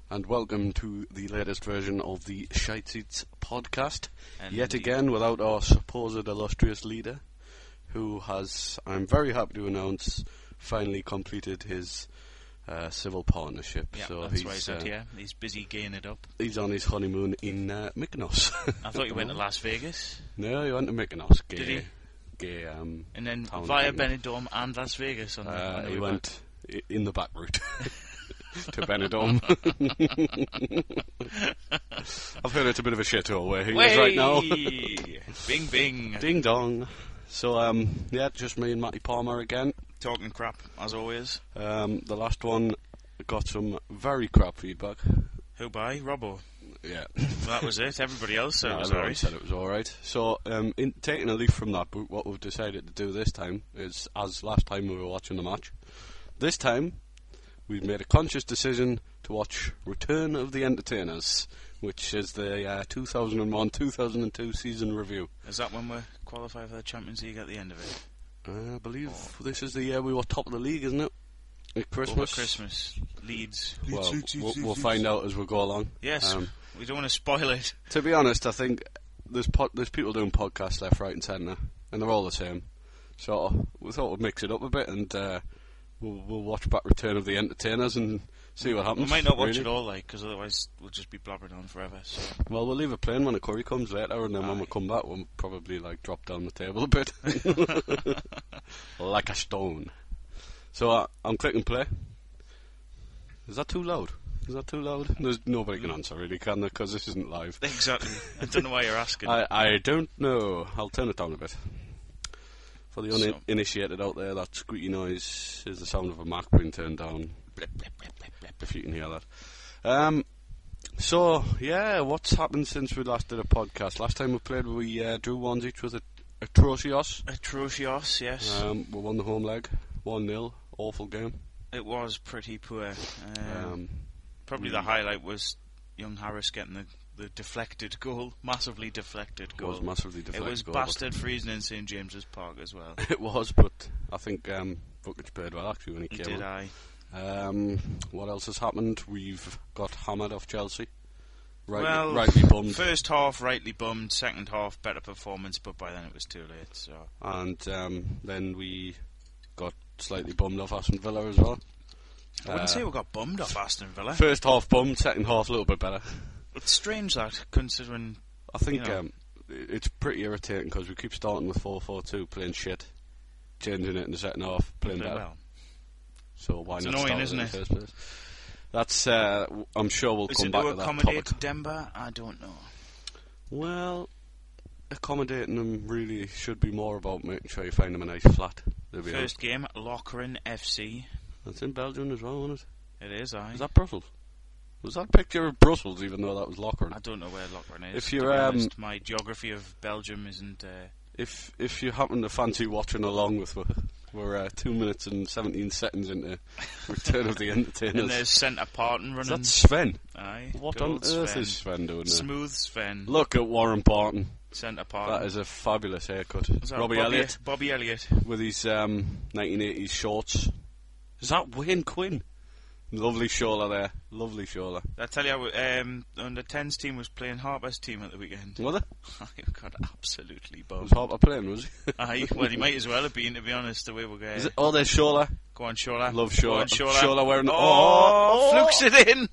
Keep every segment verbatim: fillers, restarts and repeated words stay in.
and welcome to the latest version of the Shite Seats podcast. And Yet again, without our supposed illustrious leader, who has, I'm very happy to announce, finally completed his uh, civil partnership. Yeah, so that's he's, why he's out uh, here. He's busy gaying it up. He's on his honeymoon in uh, Mykonos. I thought you went to Las Vegas. No, he went to Mykonos. Gay, Did he? Gay, um, And then town via thing. Benidorm and Las Vegas on the, Uh, on the he way went i- in the back route to Benidorm. I've heard it's a bit of a shithole where he back. is right now. Bing bing. Ding dong. So, um, yeah, just me and Matty Palmer again. Talking crap, as always. Um, the last one got some very crap feedback. Who by? Robbo. Yeah. Well, that was it. Everybody else said No, it was everyone alright. said it was alright. So, um, in taking a leaf from that book, what we've decided to do this time is, as last time we were watching the match, this time we've made a conscious decision to watch Return of the Entertainers, which is the uh, two thousand one two thousand two season review. Is that when we qualify for the Champions League at the end of it? Uh, I believe this is the year we were top of the league, isn't it? At Christmas. Over Christmas. Leeds. Well, we'll, we'll find out as we go along. Yes. Um, we don't want to spoil it. to be honest, I think there's po- there's people doing podcasts left, right, and centre, and they're all the same. So we thought we'd mix it up a bit, and uh, we'll, we'll watch back Return of the Entertainers and see what happens. We might not watch really. it all, like, because otherwise we'll just be blabbering on forever. So. Well, we'll leave it playing when the curry comes later, and then when Aye. we come back, we'll probably like drop down the table a bit, like a stone. So uh, I'm clicking play. Is that too loud? Is that too loud? There's nobody can answer really, can there? Because this isn't live. Exactly. I don't know why you're asking. I I don't know. I'll turn it down a bit. For the So- uninitiated out there, that squeaky noise is the sound of a Mac being turned down. Blip, blip, blip, blip, blip. If you can hear that. Um. So yeah, what's happened since we last did a podcast? Last time we played, we uh, drew ones each with a Atrocios. Atrocious, yes. Um, we won the home leg, one nil. Awful game. It was pretty poor. Um, Um, probably the highlight was young Harris getting the, the deflected goal, massively deflected it goal. was massively deflected. It was goal, but- bastard freezing in Saint James's Park as well. It was, but I think um, Vukic played well actually when he He came did, on. I. Um, what else has happened? We've got hammered off Chelsea. Rightly, Well, rightly bummed. First half, rightly bummed. Second half, better performance, but by then it was too late. So And um, then we got slightly bummed off Aston Villa as well. I wouldn't Uh, say we got bummed off Aston Villa. First half bummed, second half a little bit better. It's strange that, considering I think You know. um, i- it's pretty irritating because we keep starting with four four two, playing shit, changing it in the second half, playing playing better. well. So why It's not annoying, start isn't with it in it? the first place? That's, uh, w- I'm sure we'll Is come it back to to that accommodate topic. Demba? I don't know. Well, accommodating them really should be more about making sure you find them a nice flat. To be honest. First game, Lochran F C. That's in Belgium as well, isn't it? It is, I. Is that Brussels? Was that a picture of Brussels, even though that was Lochran? I don't know where Lochran is. If to you're, be um, honest. My geography of Belgium isn't. Uh, If if you happen to fancy watching along with, we're, we're uh, two minutes and seventeen seconds into Return of the Entertainers. and there's Centre Parton Is running. that Sven? Aye. What good on old earth Sven. is Sven doing there? Smooth Sven. Look at Warren Barton. Centre Parton. That is a fabulous haircut. Is that Robbie Bobby Elliott Bobby Elliott. with his um, nineteen eighties shorts. Is that Wayne Quinn? Lovely shoulder there. Lovely shoulder. I tell you, um, under tens team was playing Harper's team at the weekend. Was it? I got absolutely Was bummed. Harper playing, was he? Aye, well, he might as well have been, to be honest, the way we're going. Is it? Oh, there's Shola. Go on, Shola. Love Go Shola. on, Shola. Shola wearing... Oh, Oh, flukes it in.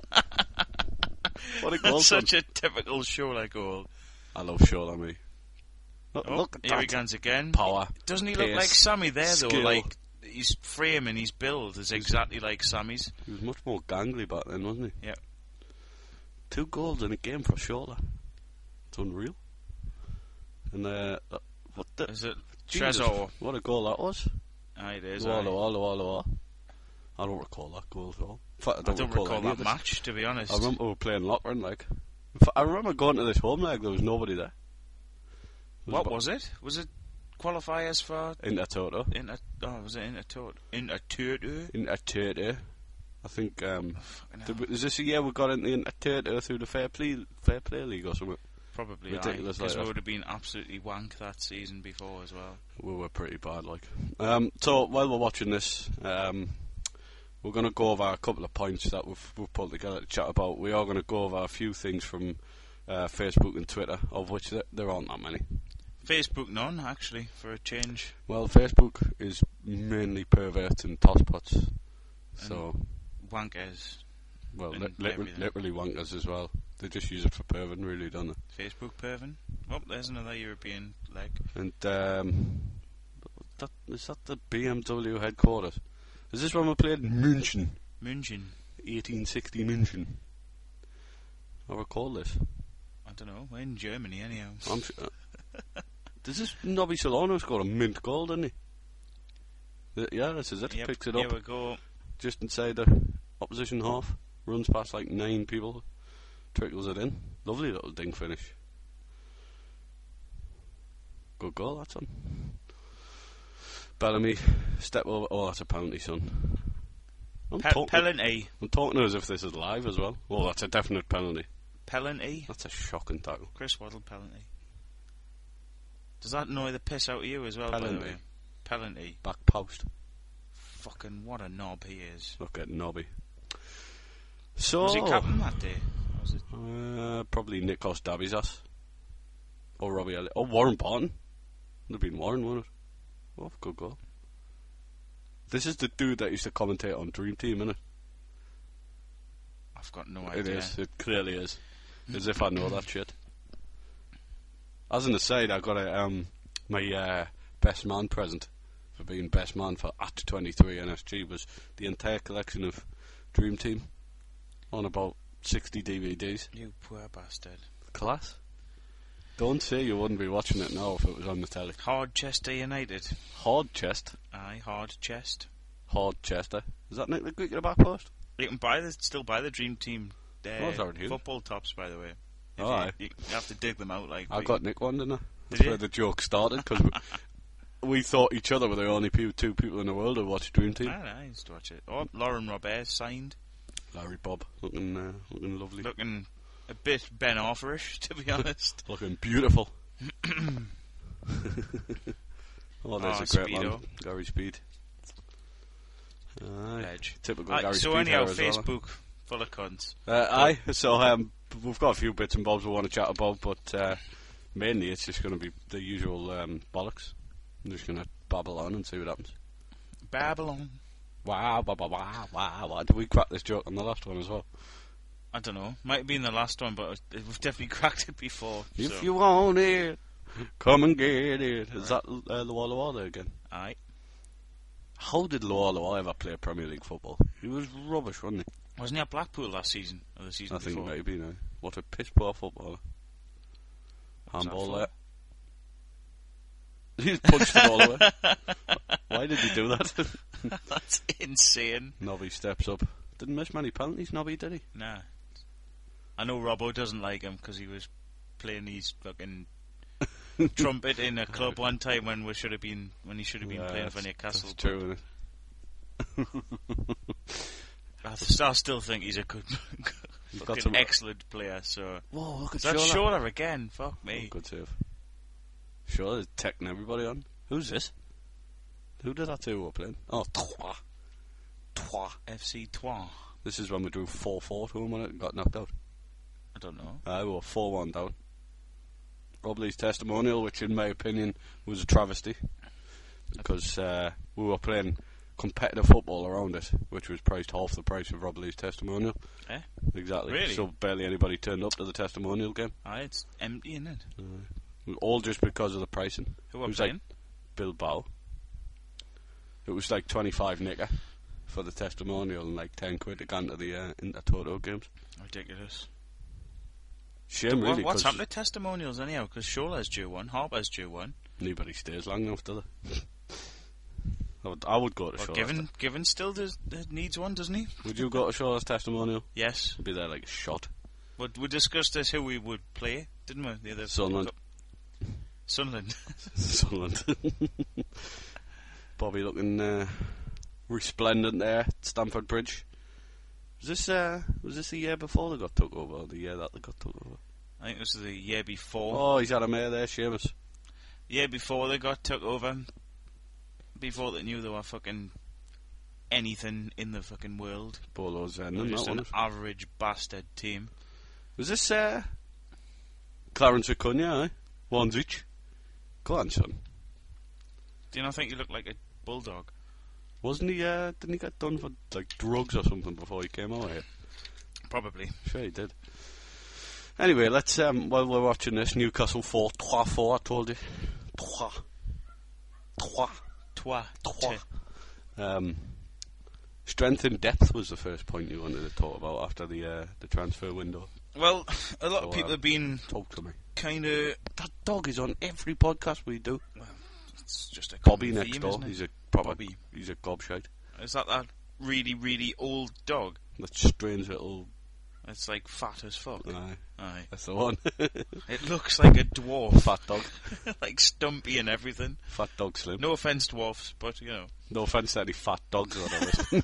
What a goal. That's son. such a typical Shola goal. I love Shola, me. Look, Oh, look at here he that. comes again. Power. Doesn't he look pace, like Sammy there, though? skill. Like, his frame and his build is exactly like Sammy's. He was much more gangly back then, wasn't he? Yeah. Two goals in a game for Shola. It's unreal. And, uh, uh, what the... Is it Jesus, Trezor? what a goal that was. Aye, it is. Walla, aye. walla, walla, walla. I don't recall that goal at all. In fact, I I don't, don't recall, recall any of that this. match, to be honest. I remember we were playing Lochran, like. In fact, I remember going to this home leg, there was nobody there. It What about- was it? Was it qualifiers for Inter Toto. Inter? Oh, was it Inter Tot? Inter Toto? Inter Toto. I think, um... Fucking did hell. we- is this a year we got into Inter Toto through the Fair Play, Fair Play League or something? Probably, ridiculous because like we that. would have been absolutely wank that season before as well. We were pretty bad, like. Um, so, while we're watching this, um, we're going to go over a couple of points that we've, we've pulled together to chat about. We are going to go over a few things from uh, Facebook and Twitter, of which there, there aren't that many. Facebook none, actually, for a change. Well, Facebook is mainly perverts and tosspots. So, wankers. Well, and li- literally, literally wankers as well. They just use it for perving, really, don't they? Facebook perving. Oh, there's another European leg. And um, that is that the B M W headquarters? Is this when we played München? München. eighteen sixty München. I recall this. I don't know. We're in Germany, anyhow. I'm sure. This is Nobby Solano scored a mint goal, didn't he? Th- Yeah, this is it. Yep, Picks it here up we go. just inside the opposition half. Runs past like nine people. Trickles it in. Lovely little ding finish. Good goal, that son. Bellamy, step over. Oh, that's a penalty, son. I'm, Pe- talking, penalty. I'm talking as if this is live as well. Oh, that's a definite penalty. Penalty. That's a shocking tackle. Chris Waddle penalty. Does that annoy the piss out of you as well, by the Penalty. way? Penalty. Back post. Fucking what a knob he is. Look at Nobby. So, Was he captain that day? Or was it? Uh, probably Nikos Dabizas. Or Robbie Elliott. Or Warren Barton. Would have been Warren, wouldn't it? Oh, good goal. This is the dude that used to commentate on Dream Team, isn't it? I've got no It idea. is. It clearly is. As if I know that shit. As an aside, I got a, um, my uh, best man present for being best man for at twenty-three N S G was the entire collection of Dream Team on about sixty D V Ds. You poor bastard. Class. Don't say you wouldn't be watching it now if it was on the telly. Hardchester United. Hard chest. Aye, hard chest. Hard chester. Is that Nick the Greek at the back post? You can buy the still buy the Dream Team uh, Oh, it's already here. football tops, by the way. If Oh, you, aye. you have to dig them out like I we- got Nick one, didn't I? Did That's you? where the joke started, because we, we thought each other were the only pe- two people in the world who watched Dream Team. Ah, I used to watch it. Oh, Lauren Robert signed. Larry Bob, looking uh, looking lovely. Looking a bit Ben Arthur-ish, to be honest. Looking beautiful. Oh, there's Oh, a great Speedo. man. Gary Speed. Aye. Edge. Typical Aye, Gary so Speed anyhow, hair as well, huh? Facebook full of cunts. Uh, aye, so um, we've got a few bits and bobs we want to chat about, but uh, mainly it's just going to be the usual um, bollocks. I'm just going to babble on and see what happens. Babylon. Wow, wow, wow, wow, wow, wow. Did we crack this joke on the last one as well? I don't know. Might have been the last one, but it- we've definitely cracked it before. If so. you want it, come and get it. Is that uh, Loa Loa there again? Aye. How did Loa Loa ever play Premier League football? He was rubbish, wasn't he? Wasn't he at Blackpool last season? Or the season I think before? maybe, no. What a piss poor footballer. What's that Handball for? there. He just punched the ball away. Why did he do that? That's insane. Nobby steps up. Didn't miss many penalties, Nobby, did he? Nah. I know Robbo doesn't like him because he was playing his fucking trumpet in a club one time when we should have been when he should have been Yeah, playing for that's- Newcastle. That's true, isn't I, th- I still think he's a good, He's got fucking some- excellent player. So Whoa, look at that's Shola. Shola again. Fuck me. Oh, good save. Sure, is teching everybody on. Who's this? Who did that two were playing? Oh, Trois. Trois. F C Troyes. This is when we drew four four to him when it got knocked out. I don't know. Uh, we were four one down. Rob Lee's testimonial, which in my opinion was a travesty, because uh, we were playing competitive football around it, which was priced half the price of Rob Lee's testimonial. Eh? Exactly. Really? So barely anybody turned up to the testimonial game. Aye, it's empty, isn't it? All just because of the pricing. Who It are was playing? like Bilbao. It was like twenty-five nicker for the testimonial and like ten quid to go into the uh, Intertoto games. Ridiculous. Shame, What- really, what's 'cause happened to testimonials anyhow? Because Shola's due one, Harper's due one. nobody stays long enough, do they? I would, I would go to Well, Shaw's. Given, Given still does, needs one, doesn't he? Would you go to Shaw's testimonial? Yes. I'd be there like a shot. But we discussed this who we would play, didn't we? The other Sunderland. Sunderland. Sunderland. Bobby looking uh, resplendent there at Stamford Bridge. Was this uh, was this the year before they got took over, or the year that they got took over? I think it was the year before. Oh, he's had a mare there, Seamus. Year before they got took over. Before they knew they were fucking anything in the fucking world. Bolo Zen, They're and just that an one. average bastard team. Was this uh, Clarence Acuna, eh? Wanzic? Go on, son. Do you not think you look like a bulldog? Wasn't he, uh, didn't he get done for, like, drugs or something before he came out here? Probably. Sure he did. Anyway, let's, um, while we're watching this, Newcastle four, trois four, I told you. Trois. Trois. Toi. Trois. Um, strength and depth was the first point you wanted to talk about after the uh, the transfer window. Well, a lot So, of people uh, have been Talk to me. kind of... That dog is on every podcast we do. Well, it's just a Bobby common next theme, door. isn't it? He's a proper. Bobby. He's a gobshite. Is that that really, really old dog? That strange little. It's like fat as fuck. Aye, Aye. that's the one. It looks like a dwarf. Fat dog. Like stumpy and everything. Fat dog slim. No offence, dwarfs, but you know. No offence to any fat dogs or whatever.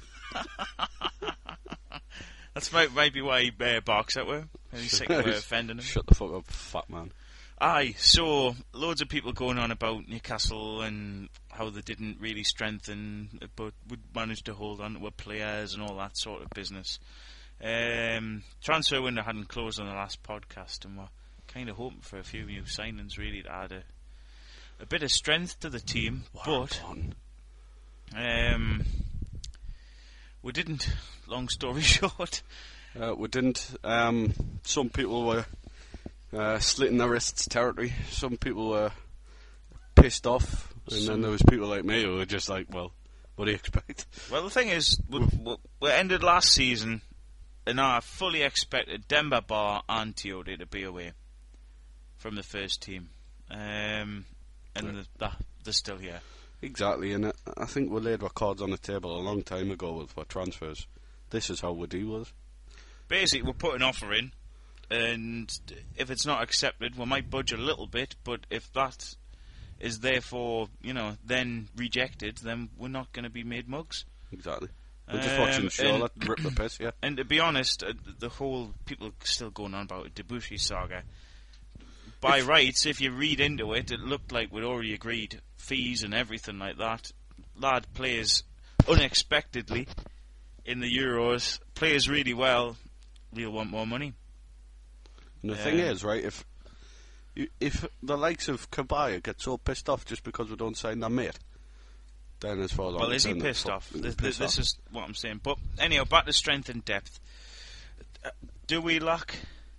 That's might, might be why he uh, barks at her. And he's sick of her offending him. Shut the fuck up, fat man. Aye, so loads of people going on about Newcastle and how they didn't really strengthen, but would manage to hold on to their players and all that sort of business. Um, transfer window hadn't closed on the last podcast, and we're kind of hoping for a few new signings really to add a, a bit of strength to the team. But um, we didn't. Long story short, uh, we didn't. Um, some people were uh, slitting their wrists territory. Some people were pissed off, and Some- then there was people like me who were just like, "Well, what do you expect?" well, the thing is, we, we, we ended last season. And I fully expected Demba Ba and Teode to be away from the first team. Um, and Right. the, the, they're still here. Exactly, and I, I think we laid our cards on the table a long time ago with for transfers. This is how we deal with it. Basically, we'll put an offer in, and if it's not accepted, we might budge a little bit, but if that is therefore, you know, then rejected, then we're not going to be made mugs. Exactly. We're just Um, watching and- Charlotte rip the piss, yeah. And to be honest, uh, the whole people are still going on about Debussy saga. By If- rights, if you read into it, it looked like we'd already agreed fees and everything like that. Lad plays unexpectedly in the Euros, plays really well. We'll want more money. And the thing Um, is, right, if if the likes of Kabaya get so pissed off just because we don't sign their mate, then as far as Well, I'm is he concerned, pissed fuck- off? he's This, pissed this off. is what I'm saying. But anyhow, back to strength and depth. Uh, Do we lack?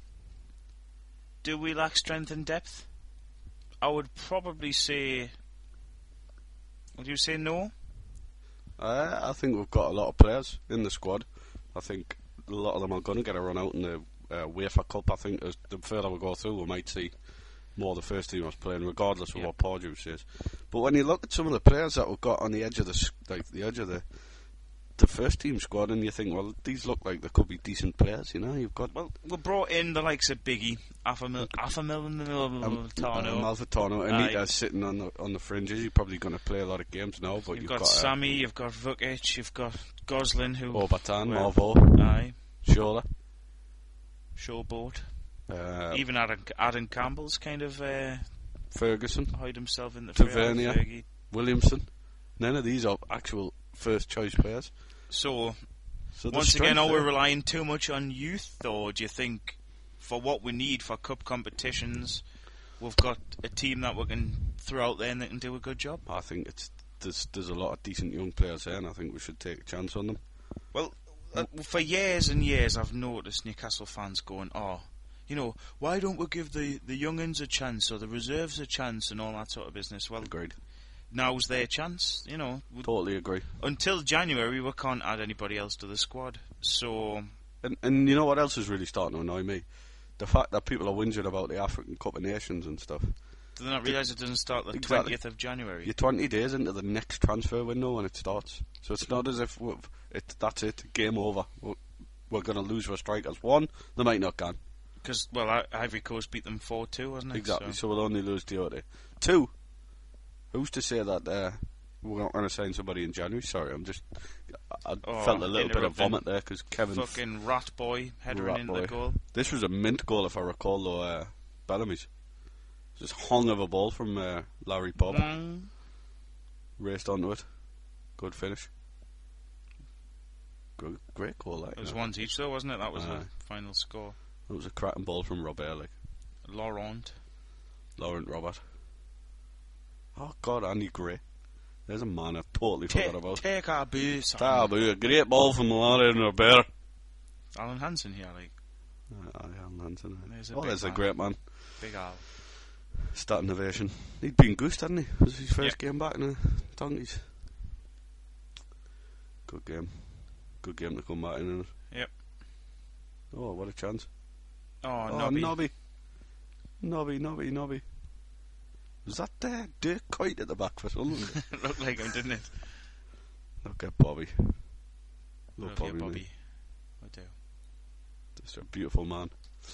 Do we lack strength and depth? I would probably say. Would you say no? Uh, I think we've got a lot of players in the squad. I think a lot of them are going to get a run out in the uh, UEFA Cup. I think as the further we go through, we might see more of the first team was playing, regardless of Yep. what Pardew says. But when you look at some of the players that we've got on the edge of the s- like the edge of the the first team squad, and you think, well, these look like they could be decent players. You know, you've got Well, we brought in the likes of Biggie, Afamil, Afamil, and um, Tano. um, Malfitano, Aye. Anita's sitting on the on the fringes. He's probably going to play a lot of games now. But You've you've got, got, uh, Sammy, you've got Vukic, you've got Goslin, who Obertan, well, Marvo, aye, Shola. Showboat. Uh, Even Adam, Adam Campbell's kind of uh, Ferguson, hide himself in the Tavernier. fray, Fergie. Williamson. None of these are actual first choice players. So, So the once again, strength are we there- relying too much on youth, or do you think for what we need for cup competitions, we've got a team that we can throw out there and that can do a good job? I think it's there's there's a lot of decent young players there, and I think we should take a chance on them. Well, uh, for years and years, I've noticed Newcastle fans going, "Oh, you know, why don't we give the the young'uns a chance or the reserves a chance and all that sort of business?" Well, Agreed. now's their chance. You know, we- Totally agree. until January, we can't add anybody else to the squad. So, And and you know what else is really starting to annoy me? The fact that people are whinging about the African Cup of Nations and stuff. do they not realise it doesn't start the Exactly. twentieth of January? You're twenty days into the next transfer window when it starts. So it's not as if we've, it, that's it, game over. We're, we're going to lose for strikers. One, they might not can. Because, well, I- Ivory Coast beat them four two, wasn't it? Exactly, So, so we'll only lose Diode. Two, who's to say that uh, we're not going to sign somebody in January? Sorry, I'm just. I Oh, felt a little bit of interrupting. vomit there because Kevin. fucking rat boy headering Rat into boy. the goal. This was a mint goal, if I recall, though, uh, Bellamy's. Just hung of a ball from uh, Larry Bob. Mm. Raced onto it. Good finish. Great, great goal, like. It was no. ones each, though, wasn't it? That was Aye. the final score. It was a cracking ball from Robert, like. Laurent. Laurent Robert. Oh, God, Andy Gray. There's a man I totally Ta- forgot about. Take our boots. Ah, but a great ball from Laurent Robert. Alan Hansen here, like. Uh, Alan Hansen. There's a oh, big there's man. a great man. Big Al. Starting ovation. He'd been goosed, hadn't he? It was his first Yep. game back in the Donkeys. Good game. Good game to come back in. Innit? Yep. Oh, what a chance. Oh, Oh, Nobby. Nobby. Nobby, Nobby, Nobby. Was that there? Dirk Kuyt at the back for Sunderland? Looked like him, didn't it? Look at Bobby. Love Look Bobby. at Bobby. mate. I do. Just a beautiful man.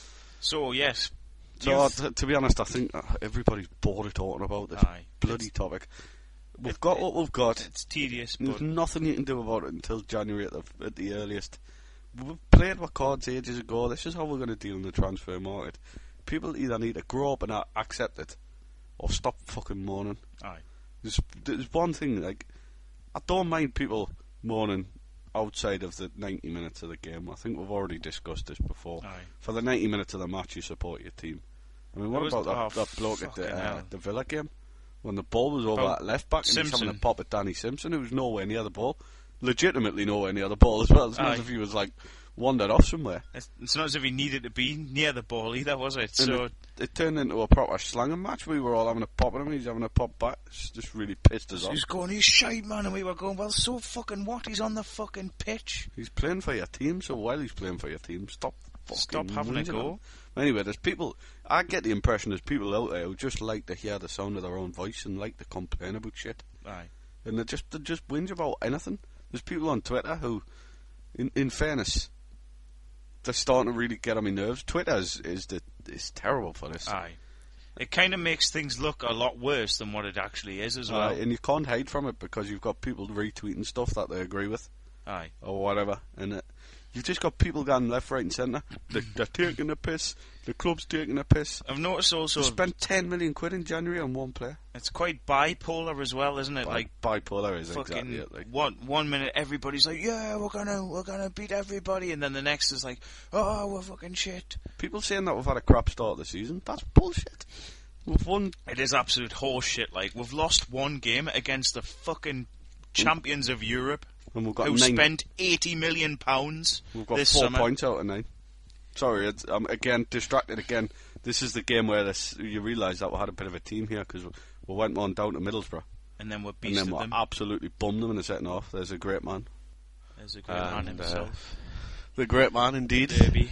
So, yes. So, You've- t- to be honest, I think uh, everybody's bored of talking about this Aye. bloody topic. We've got what we've got. It's tedious, There's but nothing you can do about it until January at the, at the earliest. We've played our cards ages ago. This is how we're going to deal in the transfer market. People either need to grow up and a- accept it, or stop fucking moaning. aye. There's, there's one thing, like, I don't mind people moaning outside of the ninety minutes of the game. I think we've already discussed this before. Aye. For the ninety minutes of the match, you support your team. I mean, what There was- about that, oh, that bloke at the, fucking uh, hell. the Villa game? When the ball was over About at left back and he was having a Simpson. pop at Danny Simpson, who was nowhere near the ball. Legitimately nowhere near the ball as well. It's not Aye. as if he was, like, wandered off somewhere. It's, it's not as if he needed to be near the ball either, was it? And So, it, it turned into a proper slanging match. We were all having a pop at him, he's having a pop back. It's just really pissed us he off. was going, he's shite, man, and we were going, well, so fucking what? He's on the fucking pitch. He's playing for your team, so while he's playing for your team, stop fucking Stop having a whinging go. at him. Anyway, there's people, I get the impression there's people out there who just like to hear the sound of their own voice and like to complain about shit. Aye. And they just, they just whinge about anything. There's people on Twitter who, in, in fairness, they're starting to really get on my nerves. Twitter is, is, the, is terrible for this. Aye. It kind of makes things look a lot worse than what it actually is as well. Uh, and you can't hide from it because you've got people retweeting stuff that they agree with. Aye. Or whatever, and it, you've just got people going left, right, and centre. They're, they're taking a piss. The club's taking a piss. I've noticed also They spent ten million quid in January on one player. it's quite bipolar as well, isn't it? Bi- like bipolar is fucking exactly it. Like, one one minute everybody's like, yeah, we're gonna we're gonna beat everybody, and then the next is like, oh, we're fucking shit. people saying that we've had a crap start of the season, that's bullshit. We've won. It is absolute horse shit. Like, we've lost one game against the fucking champions of Europe, And we've got who nine. spent eighty million pounds We've got this four summer. points out of nine. Sorry, it's, I'm again distracted again. This is the game where this, you realise that we had a bit of a team here because we, we went on down to Middlesbrough And then we're and beasted then we them. absolutely bummed them in the second half. There's a great man. There's a great man And, uh, himself. The great man indeed. Derby.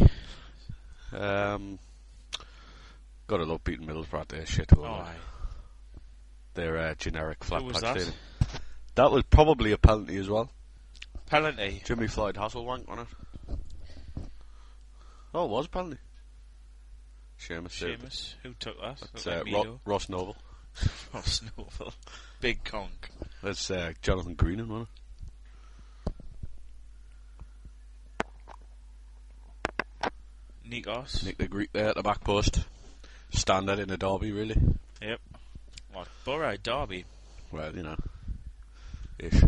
Um, gotta love beating Middlesbrough. They're shit. Oh, aye. They're uh, generic flat was patch that? stadium. That was probably a penalty as well. Penalty. Jimmy Floyd Hasselwank on it. Oh, it was a penalty. Seamus saved it. Seamus. Who took that? That's Looked uh, like Ro- Mido. Ross Noble. Ross Noble. Big conk. That's uh, Jonathan Greenan, wasn't Nikos. it? Nick the Greek there at the back post. Standard in a derby, really. Yep. What? Borough Derby. Well, you know. Ish.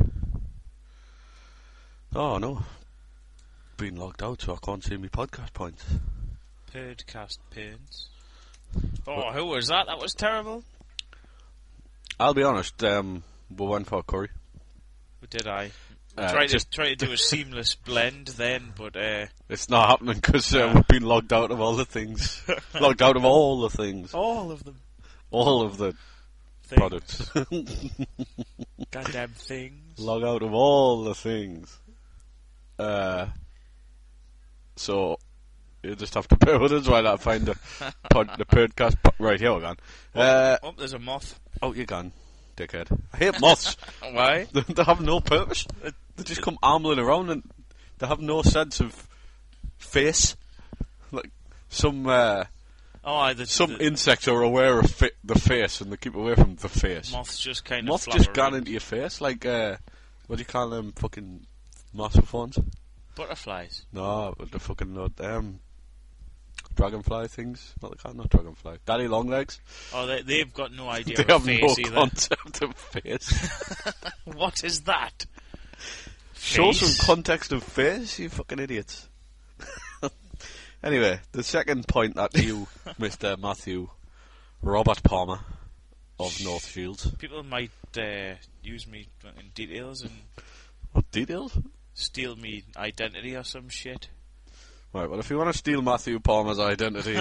Oh, no. Been logged out, so I can't see my podcast points. Podcast Pains. Oh, who was that? That was terrible. I'll be honest, um, we went for a curry. Did I? Uh, try to just- try to do a seamless blend then, but uh, It's not happening because uh, Yeah. we've been logged out of all the things. Logged out of all the things. all of them All of the things. products. Goddamn things. Log out of all the things. Uh, so, you just have to bear with us while I find the, pod, the podcast. Po- right, here we're gone. Uh, Oh, there's a moth. out you gone, dickhead. I hate moths. Why? they, they have no purpose. They just come ambling around and they have no sense of face. Like, some... Uh, Oh, aye, the, Some the insects are aware of fi- the face and they keep away from the face. moths just kind Moths of just flap gone around. into your face, like, uh, what do you call them fucking marsupials? Butterflies. No, the fucking, not, um, dragonfly things. What they call them? Not dragonfly. Daddy long legs. Oh, they, they've got no idea They of have no face either. concept of face. What is that? Show face. some context of face, you fucking idiots. Anyway, the second point that you, Mister Matthew Robert Palmer of North Shields. People might uh, use me in details and What details? steal me identity or some shit. Right, well, if you want to steal Matthew Palmer's identity,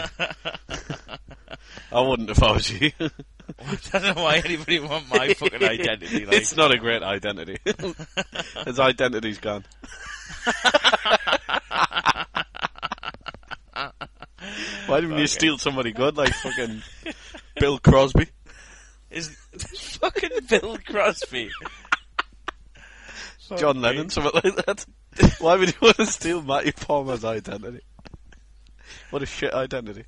I wouldn't if I was you. I don't know why anybody want my fucking identity. Like. It's not a great identity. His identity's gone. Why didn't Okay. you steal somebody good like fucking Bill Crosby? Is fucking Bill Crosby? John Lennon, something like that. Why would you want to steal Matthew Palmer's identity? What a shit identity.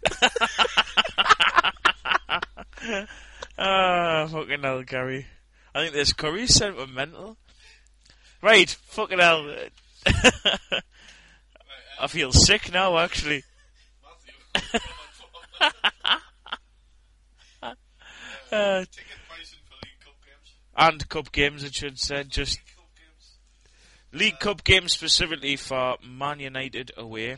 Ah, fucking hell, Gary. I think this curry's sentimental. Right, fucking hell. I feel sick now, actually. uh, and Cup games, it should say. Just League Cup games specifically for Man United away.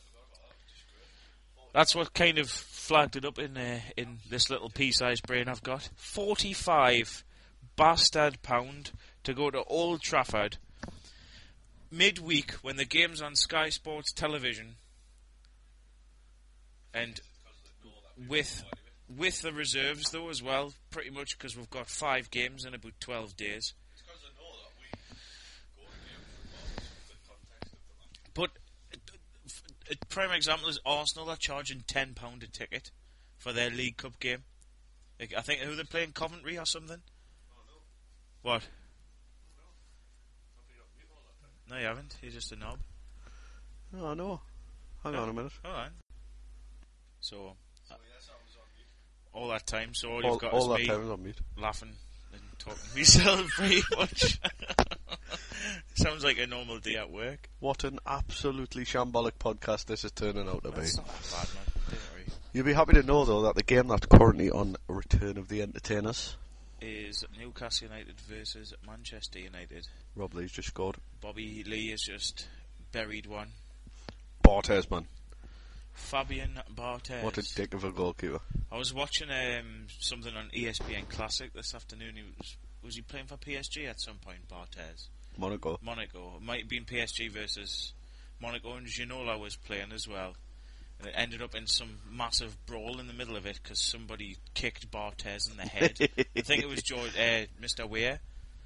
That's what kind of flagged it up in uh, in this little pea-sized brain I've got. forty-five bastard pound to go to Old Trafford midweek when the game's on Sky Sports television, and with with the reserves though as well, pretty much because we've got five games in about twelve days. But a prime example is Arsenal are charging ten pound a ticket for their League Cup game. Like, I think who they're playing, Coventry or something. Oh, no. What? No. No, you haven't. You're just a knob. Oh no. Hang No. on a minute. Hold on. So, uh, all that time, so all, All, you've got all is that me time is on mute. laughing and talking to myself pretty much. Sounds like a normal day at work. What an absolutely shambolic podcast this is turning out to be. That's not that bad, man. Don't worry. You'll be happy to know though that the game that's currently on Return of the Entertainers, Is Newcastle United versus Manchester United. Rob Lee's just scored. Bobby Lee has just buried one. Barthez, man. Fabian Barthez. What a dick of a goalkeeper. I was watching um, something on E S P N Classic this afternoon. He was was he playing for P S G at some point, Barthez? Monaco. Monaco. It might have been P S G versus Monaco, and Ginola was playing as well. And it ended up in some massive brawl in the middle of it because somebody kicked Barthez in the head. I think it was George, uh, Mister Weir.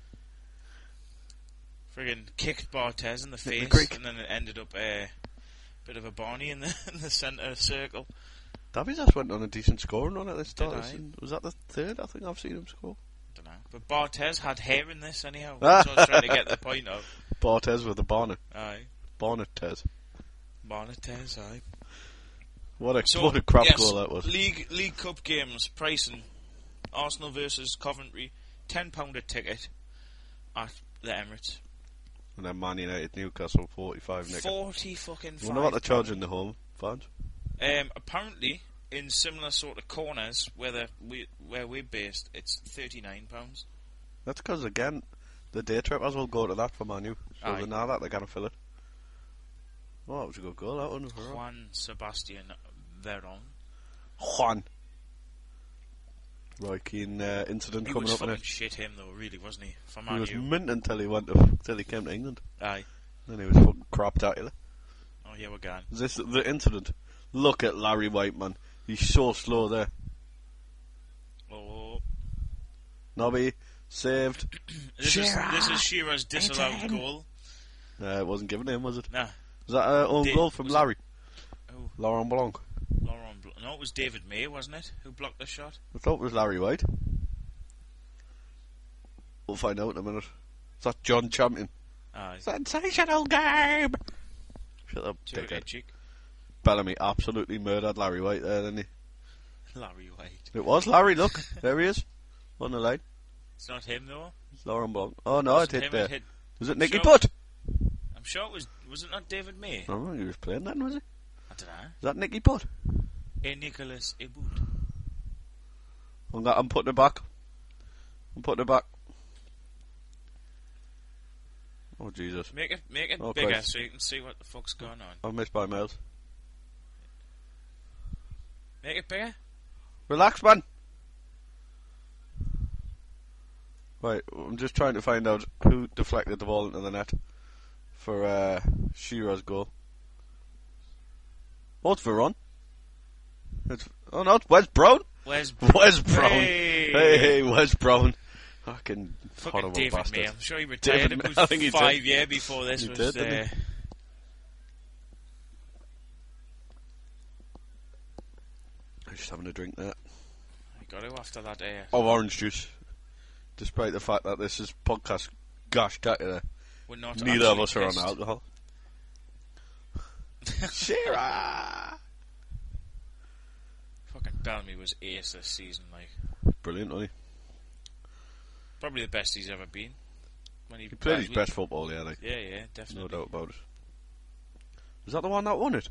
Friggin' kicked Barthez in the face, Greek. and then it ended up a uh, bit of a Barney in the in the centre circle. Davies just went on a decent scoring run at this Did start. I? Was that the third I think I've seen him score? Don't know. But Barthez had hair in this anyhow. That's what I was trying to get the point of. Barthez with the Barnet. Aye. Barnet Tez. Barthez, aye. What a, So, what a crap yes, goal that was. League League Cup games, pricing Arsenal versus Coventry, ten pound a ticket at the Emirates. And then Man United Newcastle forty-five Nick. Forty fucking I five. wonder what they're charging the home fans. Um, apparently, in similar sort of corners where the we where we're based, it's thirty nine pounds. That's because again, the day trippers will go to that for Manu. So Aye. they know that they're gonna fill it. Oh, that was a good goal. That one. Juan Sebastian Veron. Juan. Right, keen uh, incident He coming was up in fucking it. shit him though, really, wasn't he? For He Man was U. mint until he went to, until he came to England. Aye. Then he was fucking craptacular. Oh, yeah, we're gone. Is this the incident? Look at Larry White, man. He's so slow there. Oh. Nobby saved. This is, Shearer. this is Shearer's disallowed Eighteen. goal. Uh, it wasn't given to him, was it? Nah. Was that an own Did- goal from was Larry? Oh, Laurent Blanc. Laurent Blanc. No, it was David May, wasn't it? Who blocked the shot? I thought it was Larry White. We'll find out in a minute. Is that John Champion? Aye. Sensational game! Shut up, Two dickhead. cheek. Bellamy absolutely murdered Larry White there, didn't he? Larry White. It was Larry, look. There he is. On the line. It's not him though. It's Laurent Blanc. Oh no, it Wasn't hit him, there. it hit- Was it Nicky Sure. Putt? I'm sure it was. Was it not David May? I don't know, he was playing then, was he? I don't know. Is that Nicky Putt? A Nicholas Ebut. I'm, got, I'm putting it back. I'm putting it back. Oh, Jesus. Make it make it Oh, bigger Christ. so you can see what the fuck's going on. I've missed by miles. Make it bigger. Relax, man. Right, I'm just trying to find out who deflected the ball into the net for uh, Shearer's goal. Oh, it's Veron. It's, oh, no, it's Wes Brown. Wes Wes Brown. Hey, Hey, hey, Wes Brown. Fucking fucking horrible David bastard. May. I'm sure he retired David May, I about think he five did. years before this He was did, didn't there. he? I'm just having a drink there. I got to after that. Uh, Of orange juice. Despite the fact that this is podcast gosh tacular, we're not. neither of actually us are on pissed. alcohol. Shearer! Fucking Bellamy was ace this season. Like Brilliant, wasn't probably the best he's ever been. When he, he? He played well, his we- best football, yeah, like, Yeah, yeah, definitely. no doubt about it. Was that the one that won it?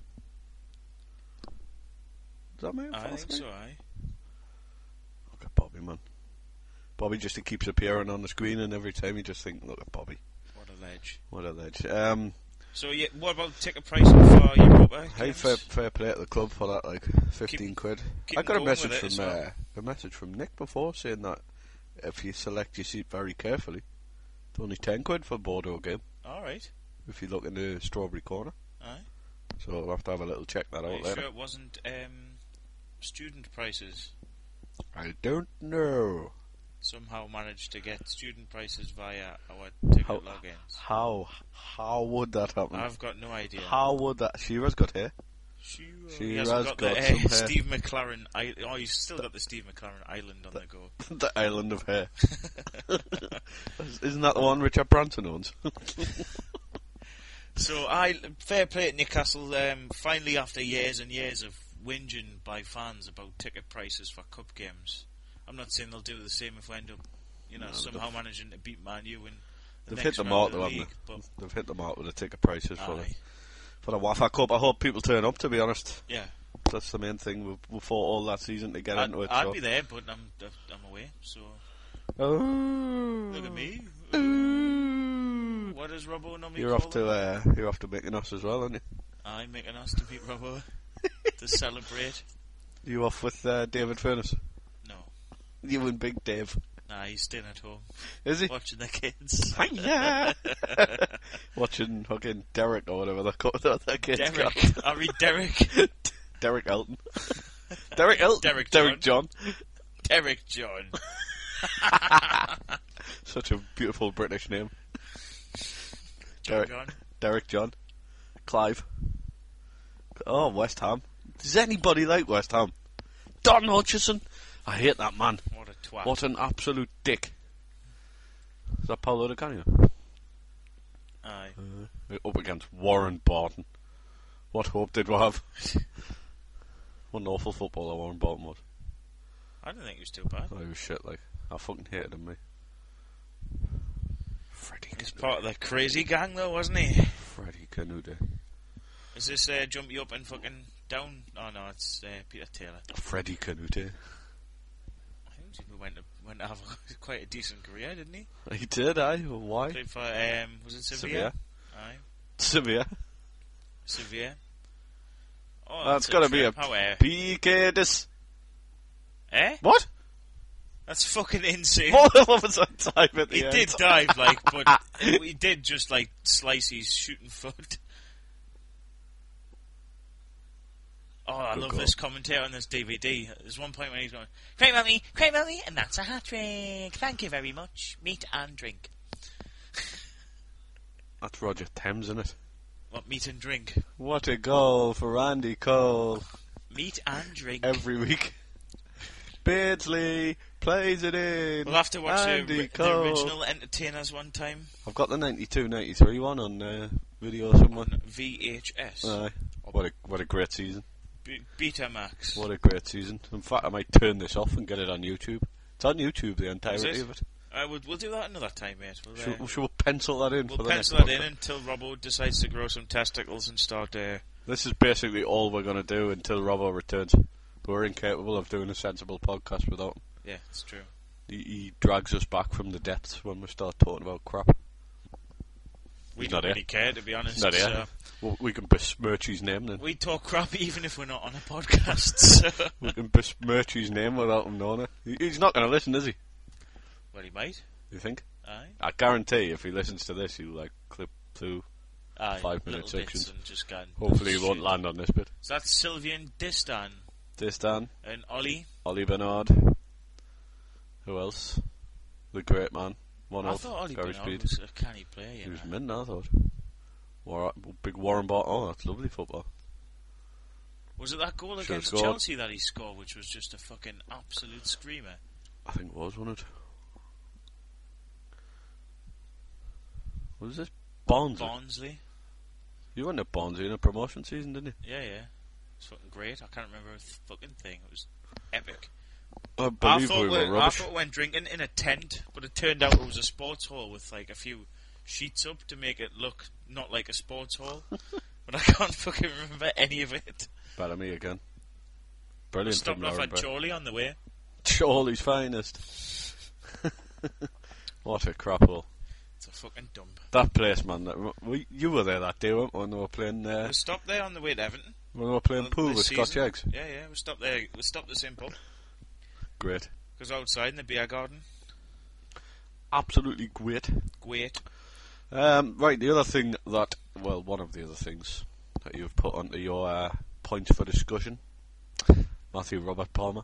Is that me? I think so. I. Look at Bobby, man. Bobby just keeps appearing on the screen, and every time you just think, look at Bobby. What a ledge. What a ledge. Um, So yeah, what about ticket pricing for Europa? hey, games? fair, fair play at the club for that, like, fifteen Keep- quid. keep I got a going message with it from as well. uh, a message from Nick before saying that if you select your seat very carefully, it's only ten quid for a Bordeaux game All right. if you look in the strawberry corner. Aye. So I'll have to have a little check that Are out you later. sure it wasn't um, student prices? I don't know. Somehow managed to get student prices via our ticket How- logins. How how would that happen? I've got no idea. How would that? Shearer's got hair. She, She he has hasn't got, got the some uh, hair. Steve McLaren. I, oh, he's still got the Steve McLaren Island on the go. The island of hair. Isn't that the one Richard Branson owns? So I fair play at Newcastle. Um, finally, after years and years of whinging by fans about ticket prices for cup games, I'm not saying they'll do the same if we end up, you know, No, somehow they've- managing to beat Man U in the They've next hit the round mark, of the though, haven't league. But They've hit the mark with the ticket prices for the, aye, for the Wafa Cup. I hope people turn up, to be honest. yeah, That's the main thing. We, we fought all that season to get I'd, into it. I'd so. be there, but I'm I'm away. So Oh. look at me. Ooh. What does Robbo normally You're call off to them? uh, you're off to making us as well, aren't you? I'm making us to beat Robbo to celebrate. You off with uh, David Furness? No, You and Big Dave. nah, he's staying at home Is he? watching the kids. Hiya! Watching fucking Derek or whatever they're called. That kid's Derek, got. I read Derek. Derek Elton. Derek Elton. Derek Derek John. Derek John. Such a beautiful British name. John Derek. John. Derek John. Clive. Oh, West Ham. Does anybody like West Ham? Don Hutchison. I hate that man. What a twat. What an absolute dick. Is that Paulo Di Canio? Aye. Uh, up against Warren Barton. What hope did we have? What an awful footballer Warren Barton was. I don't think he was too bad. Oh, he was shit, like. I fucking hated him, mate. Freddie He's Canute. part of the crazy gang, though, wasn't he? Freddie Canute. Is this uh, jump you up and fucking down? Oh no, it's uh, Peter Taylor. Freddie Canute. I think he went to, went to have a, quite a decent career, didn't he? He did, aye. Why? Played for, um, was it Sevilla? Sevilla. Aye. Sevilla. Sevilla. Oh, That's that's gotta be a trip. How, uh, P K dis. Eh? What? That's fucking insane. What was that time at the He end? did dive, like, but he did just, like, slice his shooting foot. Oh, I Good love goal. this commentator on this D V D. There's one point when he's going, Craig Melly, Craig Melly, and that's a hat-trick. Thank you very much. Meat and drink. That's Roger Thames, isn't it? What, meat and drink? What a goal for Randy Cole Meat and drink. every week. Beardsley plays it in. We'll have to watch the, Andy the Cole. original Entertainers one time I've got the ninety-two ninety-three one on uh, video somewhere. on V H S. Aye. What a what a great season. B- Betamax. What a great season. In fact, I might turn this off and get it on YouTube. It's on YouTube, the entirety it? of it. Uh, we'll, we'll do that another time, mate. We'll, uh, Should, should we pencil that in we'll for the pencil next that in podcast? until Robbo decides to grow some testicles and start uh, This is basically all we're going to do until Robbo returns. We're incapable of doing a sensible podcast without him. yeah, it's true. He, he drags us back from the depths when we start talking about crap. We He's don't not really here. care, to be honest. He's not here. So Well, we can besmirch his name then. we talk crap even if we're not on a podcast. So. We can besmirch his name without him knowing it. He- He's not going to listen, is he? Well, he might. You think? Aye. I guarantee if he listens to this, he'll like clip through. Aye. Five minute little bits sections. and just go, Hopefully he won't shit. land on this bit. So that's Sylvian Distan Distan, and Ollie. Ollie Bernard. Who else? The great man. One I of thought Ollie Gary Bernard Speed. was a canny player. You He was know. mint, I thought. War- big Warren Bot. Oh, that's lovely football. Was it that goal Should've against scored. Chelsea that he scored, which was just a fucking absolute screamer? I think it was, wasn't it? What was this? Barnsley. Barnsley. You went to Barnsley in a promotion season, didn't you? Yeah, yeah. It's fucking great. I can't remember a th- fucking thing. It was epic. I I believe thought, we we, were I rubbish. thought we went drinking in a tent, but it turned out it was a sports hall with like a few sheets up to make it look not like a sports hall. But I can't fucking remember any of it. Bellamy again. We Brilliant stopped from off Lauren at Bear. Chorley on the way. Chorley's finest. What a crap hole. It's a fucking dump. That place, man. That, we, you were there that day, weren't we, when they were playing uh, We stopped there on the way to Everton. when they were playing Well, pool this with Scotch season. eggs. Yeah, yeah. We stopped there. We stopped the same pub. Great. Because outside in the beer garden. Absolutely great. Great. Um, right, the other thing that, well, one of the other things that you've put onto your uh, points for discussion, Matthew Robert Palmer,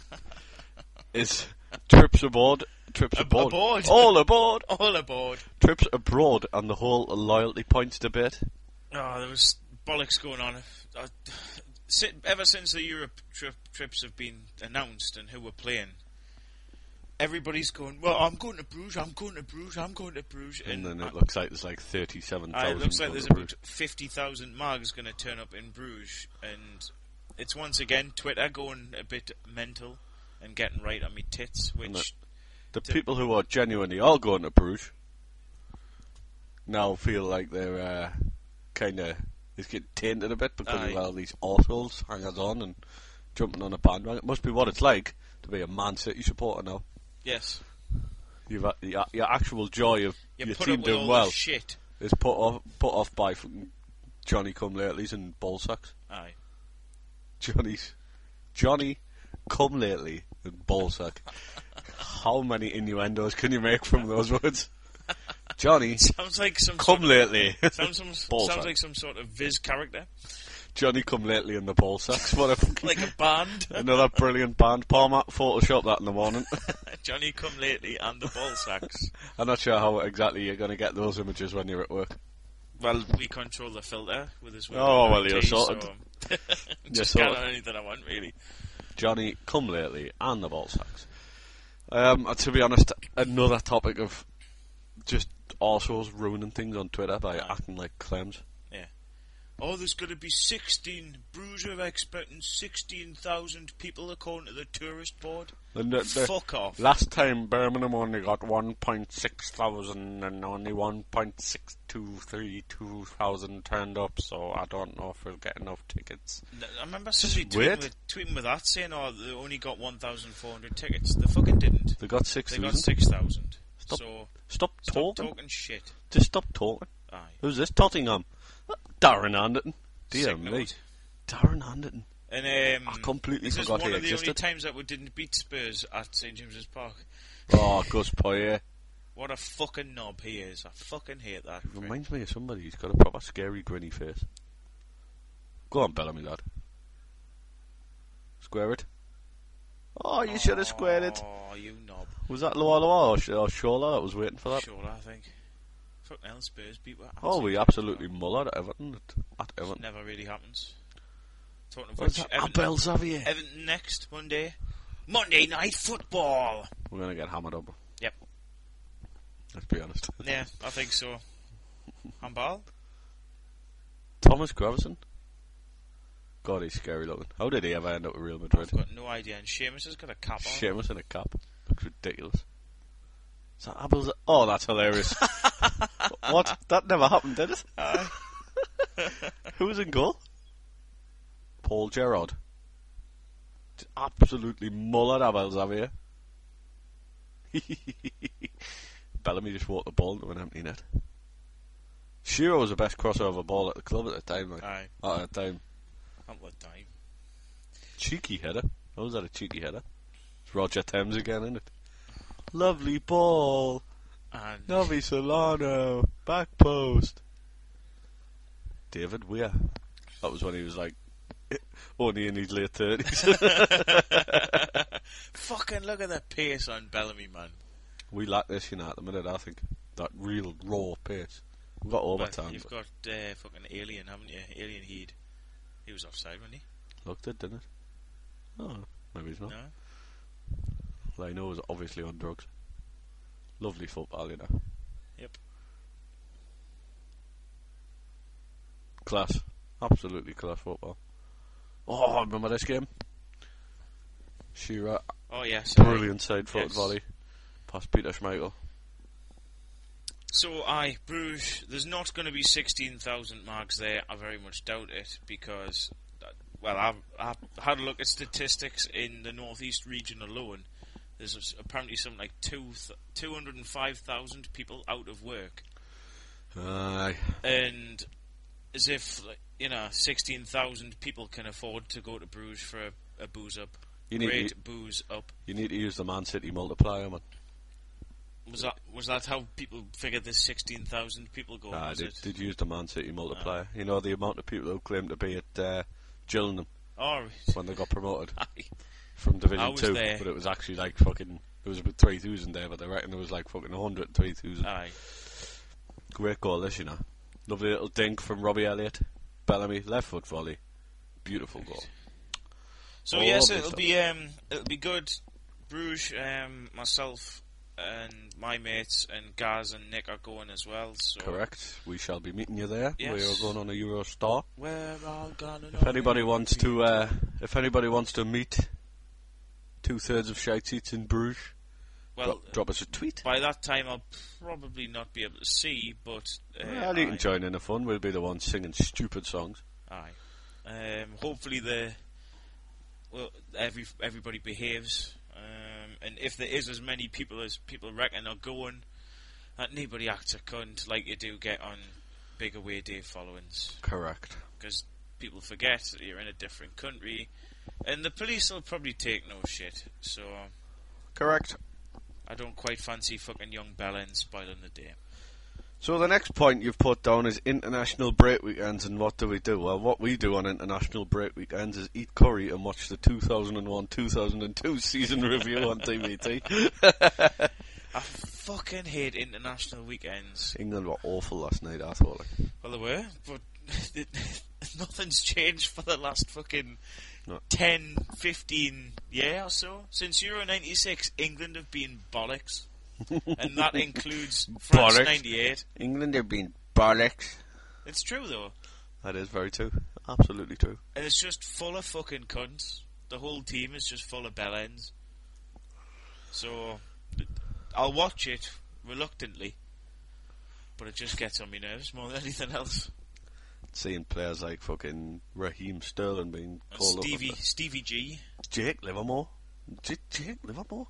is trips aboard. Trips Ab- aboard. aboard. All aboard. All aboard. Trips abroad and the whole loyalty points debate. Oh, there was bollocks going on. Uh, si- ever since the Europe tri- trips have been announced and who we're playing, everybody's going, well, I'm going to Bruges, I'm going to Bruges, I'm going to Bruges. And, then I- it looks like there's like thirty-seven I- thousand. it looks like there's about fifty thousand mags going to turn up in Bruges. And it's once again Twitter going a bit mental and getting right on me tits, which... The to- people who are genuinely all going to Bruges now feel like they're uh, kind of it's getting tainted a bit because Aye. of all these arseholes hangers on and jumping on a bandwagon. It must be what it's like to be a Man City supporter now. Yes. You've uh, your, your actual joy of You your put team up with doing all well this shit. is put off put off by fucking Johnny Come Latelys and ball sacks. Aye. Johnny's Johnny Come Lately and ball sack. How many innuendos can you make from those words? Johnny Sounds like some Come sort of, Lately. sounds, some, Ball sounds sack. like some sort of Viz character. Johnny Come Lately and the ball sacks. What a fucking Like a band. another brilliant band. Palmer, Photoshop that in the morning. Johnny Come Lately and the ball sacks. I'm not sure how exactly you're going to get those images when you're at work. Well, we control the filter with this. Oh, well, you're sorted. So You're just can't sorted. have anything I want, really. Johnny Come Lately and the ball sacks. Um, and to be honest, another topic of just arseholes ruining things on Twitter by Aye. acting like Clems. Oh, there's going to be sixteen. Bruges are expecting sixteen thousand people according to the tourist board. And the, the Fuck off. last time Birmingham only got one point six thousand and only one point six two three two thousand turned up, so I don't know if we'll get enough tickets. I remember Just somebody weird. tweeting with, tweeting with that saying, oh, they only got one thousand four hundred tickets. They fucking didn't. They got six They got thousand. six thousand. Stop, So, stop stop talking. talking shit. Just stop talking. Aye. Who's this? Tottenham. Darren Anderton. Dear Sick me. note. Darren Anderton. And um, I completely this is forgot one he of the existed. only times that we didn't beat Spurs at St James's Park. Oh, Gus Poyet. What a fucking knob he is. I fucking hate that. He reminds me of somebody. He's got a proper scary, grinny face. Go on, Bellamy, lad. Square it. Oh, you should have squared it. Oh, you knob. Was that Loa Loa or, Sh- or Shola that was waiting for that? Sure, I think. Fucking hell, Spurs beat what? Oh, we absolutely mullered at Everton. At, at Everton. Never really happens. Talking of What's which, that? Everton, Abel Xavier. Everton next Monday. Monday Night Football. We're going to get hammered up. Yep. Let's be honest. Yeah, I think so. Handball? Thomas Gravison. God, he's scary looking. How did he ever end up with Real Madrid? I've got no idea. And Seamus has got a cap on. Seamus in a cap. Looks ridiculous. Is that Abel Z- Oh, that's hilarious. What? That never happened, did it? Aye. Who was in goal? Paul Gerrard. Just absolutely mullered Abel Xavier. Bellamy just walked the ball into an empty net. Shearer was the best crossover ball at the club at the time, like. Aye. At the time. At what time? Cheeky header. How was that a cheeky header? It's Roger Thames again, isn't it? Lovely ball. And Novi Solano. Back post. David Weir. That was when he was like only in his late thirties. fucking look at the pace on Bellamy, man. We lack this, you know, at the minute, I think. That real raw pace. We've got overtime. But you've got uh, fucking Alien, haven't you? Alien Heed. He was offside, wasn't he? Looked it, didn't it? Oh, maybe he's not. No. Lino was obviously on drugs. Lovely football, you know. Yep. Class. Absolutely class football. Oh, remember this game? Shearer. Oh, yes. Brilliant side foot yes. volley. Past Peter Schmeichel. So, aye, Bruges, there's not going to be sixteen thousand marks there. I very much doubt it because, uh, well, I've, I've had a look at statistics in the northeast region alone. There's apparently something like two th- two hundred five thousand people out of work. Aye. And as if, like, you know, sixteen thousand people can afford to go to Bruges for a, a booze up. You need Great to, booze up. You need to use the Man City multiplier, man. Was that was that how people figured this sixteen thousand people go? Nah, was did, it? did use the Man City multiplier. You know the amount of people who claim to be at uh, Gillingham Oh, when they got promoted aye. from I Division was Two, there. but it was actually like fucking. There was about three thousand there, but they reckon there was like fucking a hundred, three thousand. Aye. Great goal, this, you know. Lovely little dink from Robbie Elliott. Bellamy, left foot volley. Beautiful goal. So Oh, yes, lovely it'll stuff. be um, it'll be good. Bruges, um, myself, and my mates and Gaz and Nick are going as well. So Correct. We shall be meeting you there. Yes. We are going on a Eurostar. We're all gonna know If anybody it. wants to, uh, if anybody wants to meet two thirds of shite seats in Bruges, well, drop, drop us a tweet. by that time I'll probably not be able to see, but uh, Well, you aye. can join in the fun. We'll be the ones singing stupid songs. Aye. Um, hopefully the well every everybody behaves, um, and if there is as many people as people reckon are going, that nobody acts a cunt like you do get on big away day followings, Correct. because people forget that you're in a different country, and the police will probably take no shit. So Correct. I don't quite fancy fucking young Bellend spoiling the day. So the next point you've put down is international break weekends, and what do we do? Well, what we do on international break weekends is eat curry and watch the two thousand one two thousand two season review on T V T. I fucking hate international weekends. England were awful last night, I thought. Like. Well, they were, but nothing's changed for the last fucking No. ten, fifteen year or so. Since Euro ninety-six, England have been bollocks. And that includes France Bollocks. ninety-eight. England have been bollocks. It's true, though. That is very true. Absolutely true. And it's just full of fucking cunts. The whole team is just full of bellends. So, I'll watch it reluctantly. But it just gets on my nerves more than anything else. Seeing players like fucking Raheem Sterling being And called Stevie, up. Stevie G. Jake Livermore. J- Jake Livermore?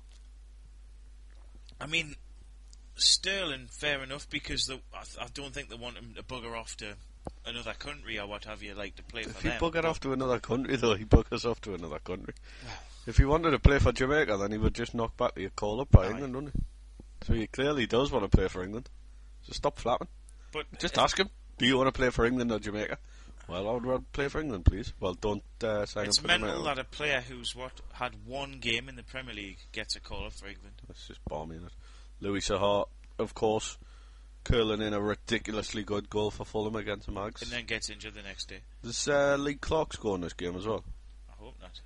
I mean, Sterling, fair enough, because the, I, th- I don't think they want him to bugger off to another country or what have you, like to play If for he them. buggered off to another country, though, he buggers off to another country. If he wanted to play for Jamaica, then he would just knock back the call up by Aye. England, wouldn't he? So he clearly does want to play for England. So stop flapping. But Just if- ask him, do you want to play for England or Jamaica? Well, I would rather play for England, please. Well, don't uh, sign It's up for mental Jamaica. that a player who's what had one game in the Premier League gets a call up for England. That's just balmy, isn't it? Louis Saha, of course, curling in a ridiculously good goal for Fulham against Mags. And then gets injured the next day. Does uh, Lee Clark score in this game as well? I hope not.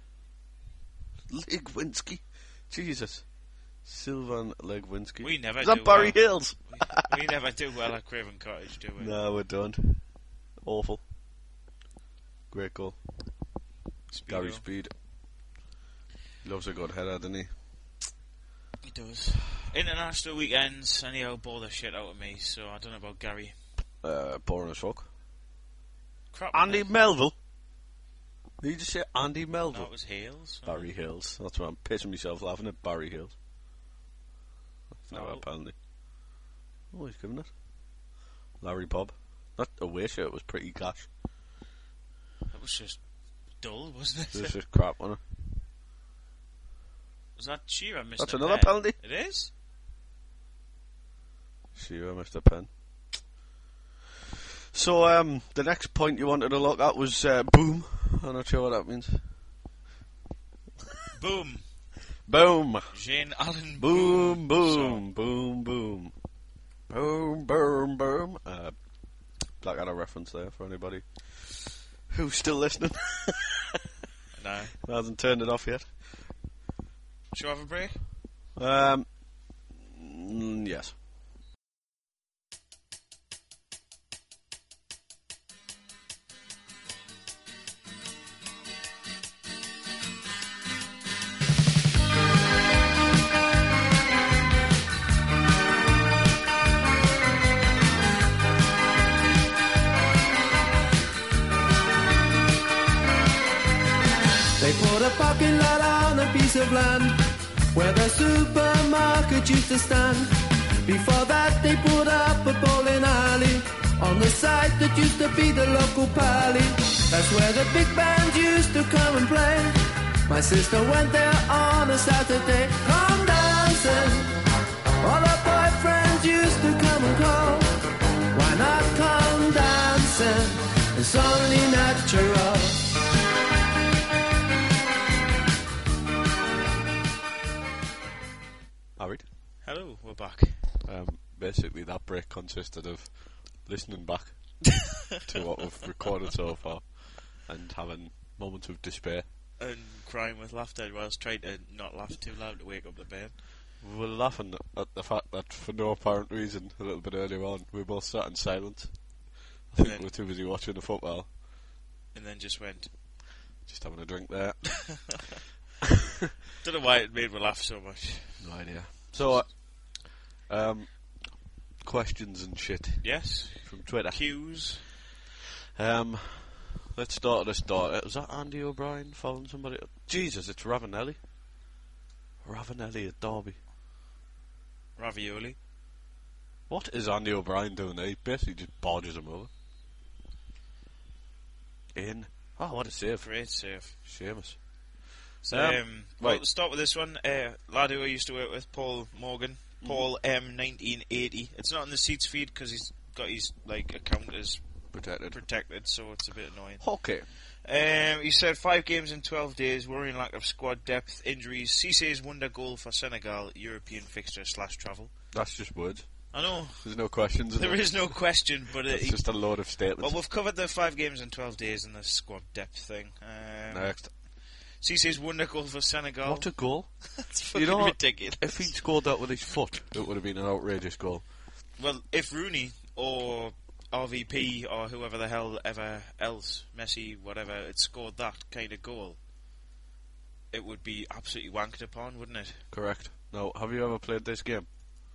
Legwinski. Jesus. Sylvan Legwinski. We never Is do that Barry well. Hills? we, we never do well at Craven Cottage, do we? No, we don't. Awful. Great goal. Speedo. Gary Speed. Loves a good header, doesn't he? He does. International weekends, anyhow, bore the shit out of me, so I don't know about Gary. Uh, boring as fuck. Crap. Andy isn't it? Melville. Did you just say Andy No, Melville? it was Hales. Barry Hills. That's why I'm pissing myself laughing at Barry Hills. That's never Oh. a penalty. Oh, he's given it. Larry Bob. That away shirt was pretty gash. That was just dull, wasn't it? It was just crap, wasn't it? Was that Shearer missed That's a another pen? penalty. It is? Shearer missed a pen. So, um, the next point you wanted to look at was uh, boom. I'm not sure what that means. Boom. Boom. Jane Allen. Boom, Boom. boom, boom, boom. Boom, boom, boom. Uh, Blackadder reference there for anybody who's still listening. No. Hasn't turned it off yet. Shall we have a break? Um, mm, yes. They put a parking lot on a piece of land where the supermarket used to stand. Before that they put up a bowling alley on the site that used to be the local pally. That's where the big band used to come and play. My sister went there on a Saturday. Come dancing, all her boyfriends used to come and call. Why not come dancing? It's only natural. Harried. Hello, we're back. Um, basically, that break consisted of listening back to what we've recorded so far and having moments of despair. And crying with laughter whilst trying to not laugh too loud to wake up the band. We were laughing at the fact that, for no apparent reason, a little bit earlier on, we both sat in silence. I think then, we were too busy watching the football. And then just went. Just having a drink there. Don't know why it made me laugh so much. No idea. So, uh, um, questions and shit. Yes. From Twitter. Cues. Um, let's start at the start. Was that Andy O'Brien following somebody? Jesus, it's Ravanelli. Ravanelli at Derby. Ravioli. What is Andy O'Brien doing there? He basically just barges him over. In. Oh, what a save. Great save. Seamus. So, Um, um, well, right. let's start with this one. Uh, lad who I used to work with, Paul Morgan. Paul M nineteen eighty. It's not in the Seats feed because he's got his like account as Protected. protected, so it's a bit annoying. Okay. Um, he said five games in twelve days, worrying lack of squad depth, injuries, Cissé's wonder goal for Senegal, European fixture slash travel. That's just words. I know. There's no questions. There is no question, but It's it, just a load of statements. well, we've covered the five games in twelve days and the squad depth thing. Um, Next. Cissé's wonder goal for Senegal. What a goal. That's fucking You know what? ridiculous. If he'd scored that with his foot, it would have been an outrageous goal. Well, if Rooney or R V P or whoever the hell ever else, Messi, whatever, had scored that kind of goal, it would be absolutely wanked upon, wouldn't it? Correct. Now, have you ever played this game?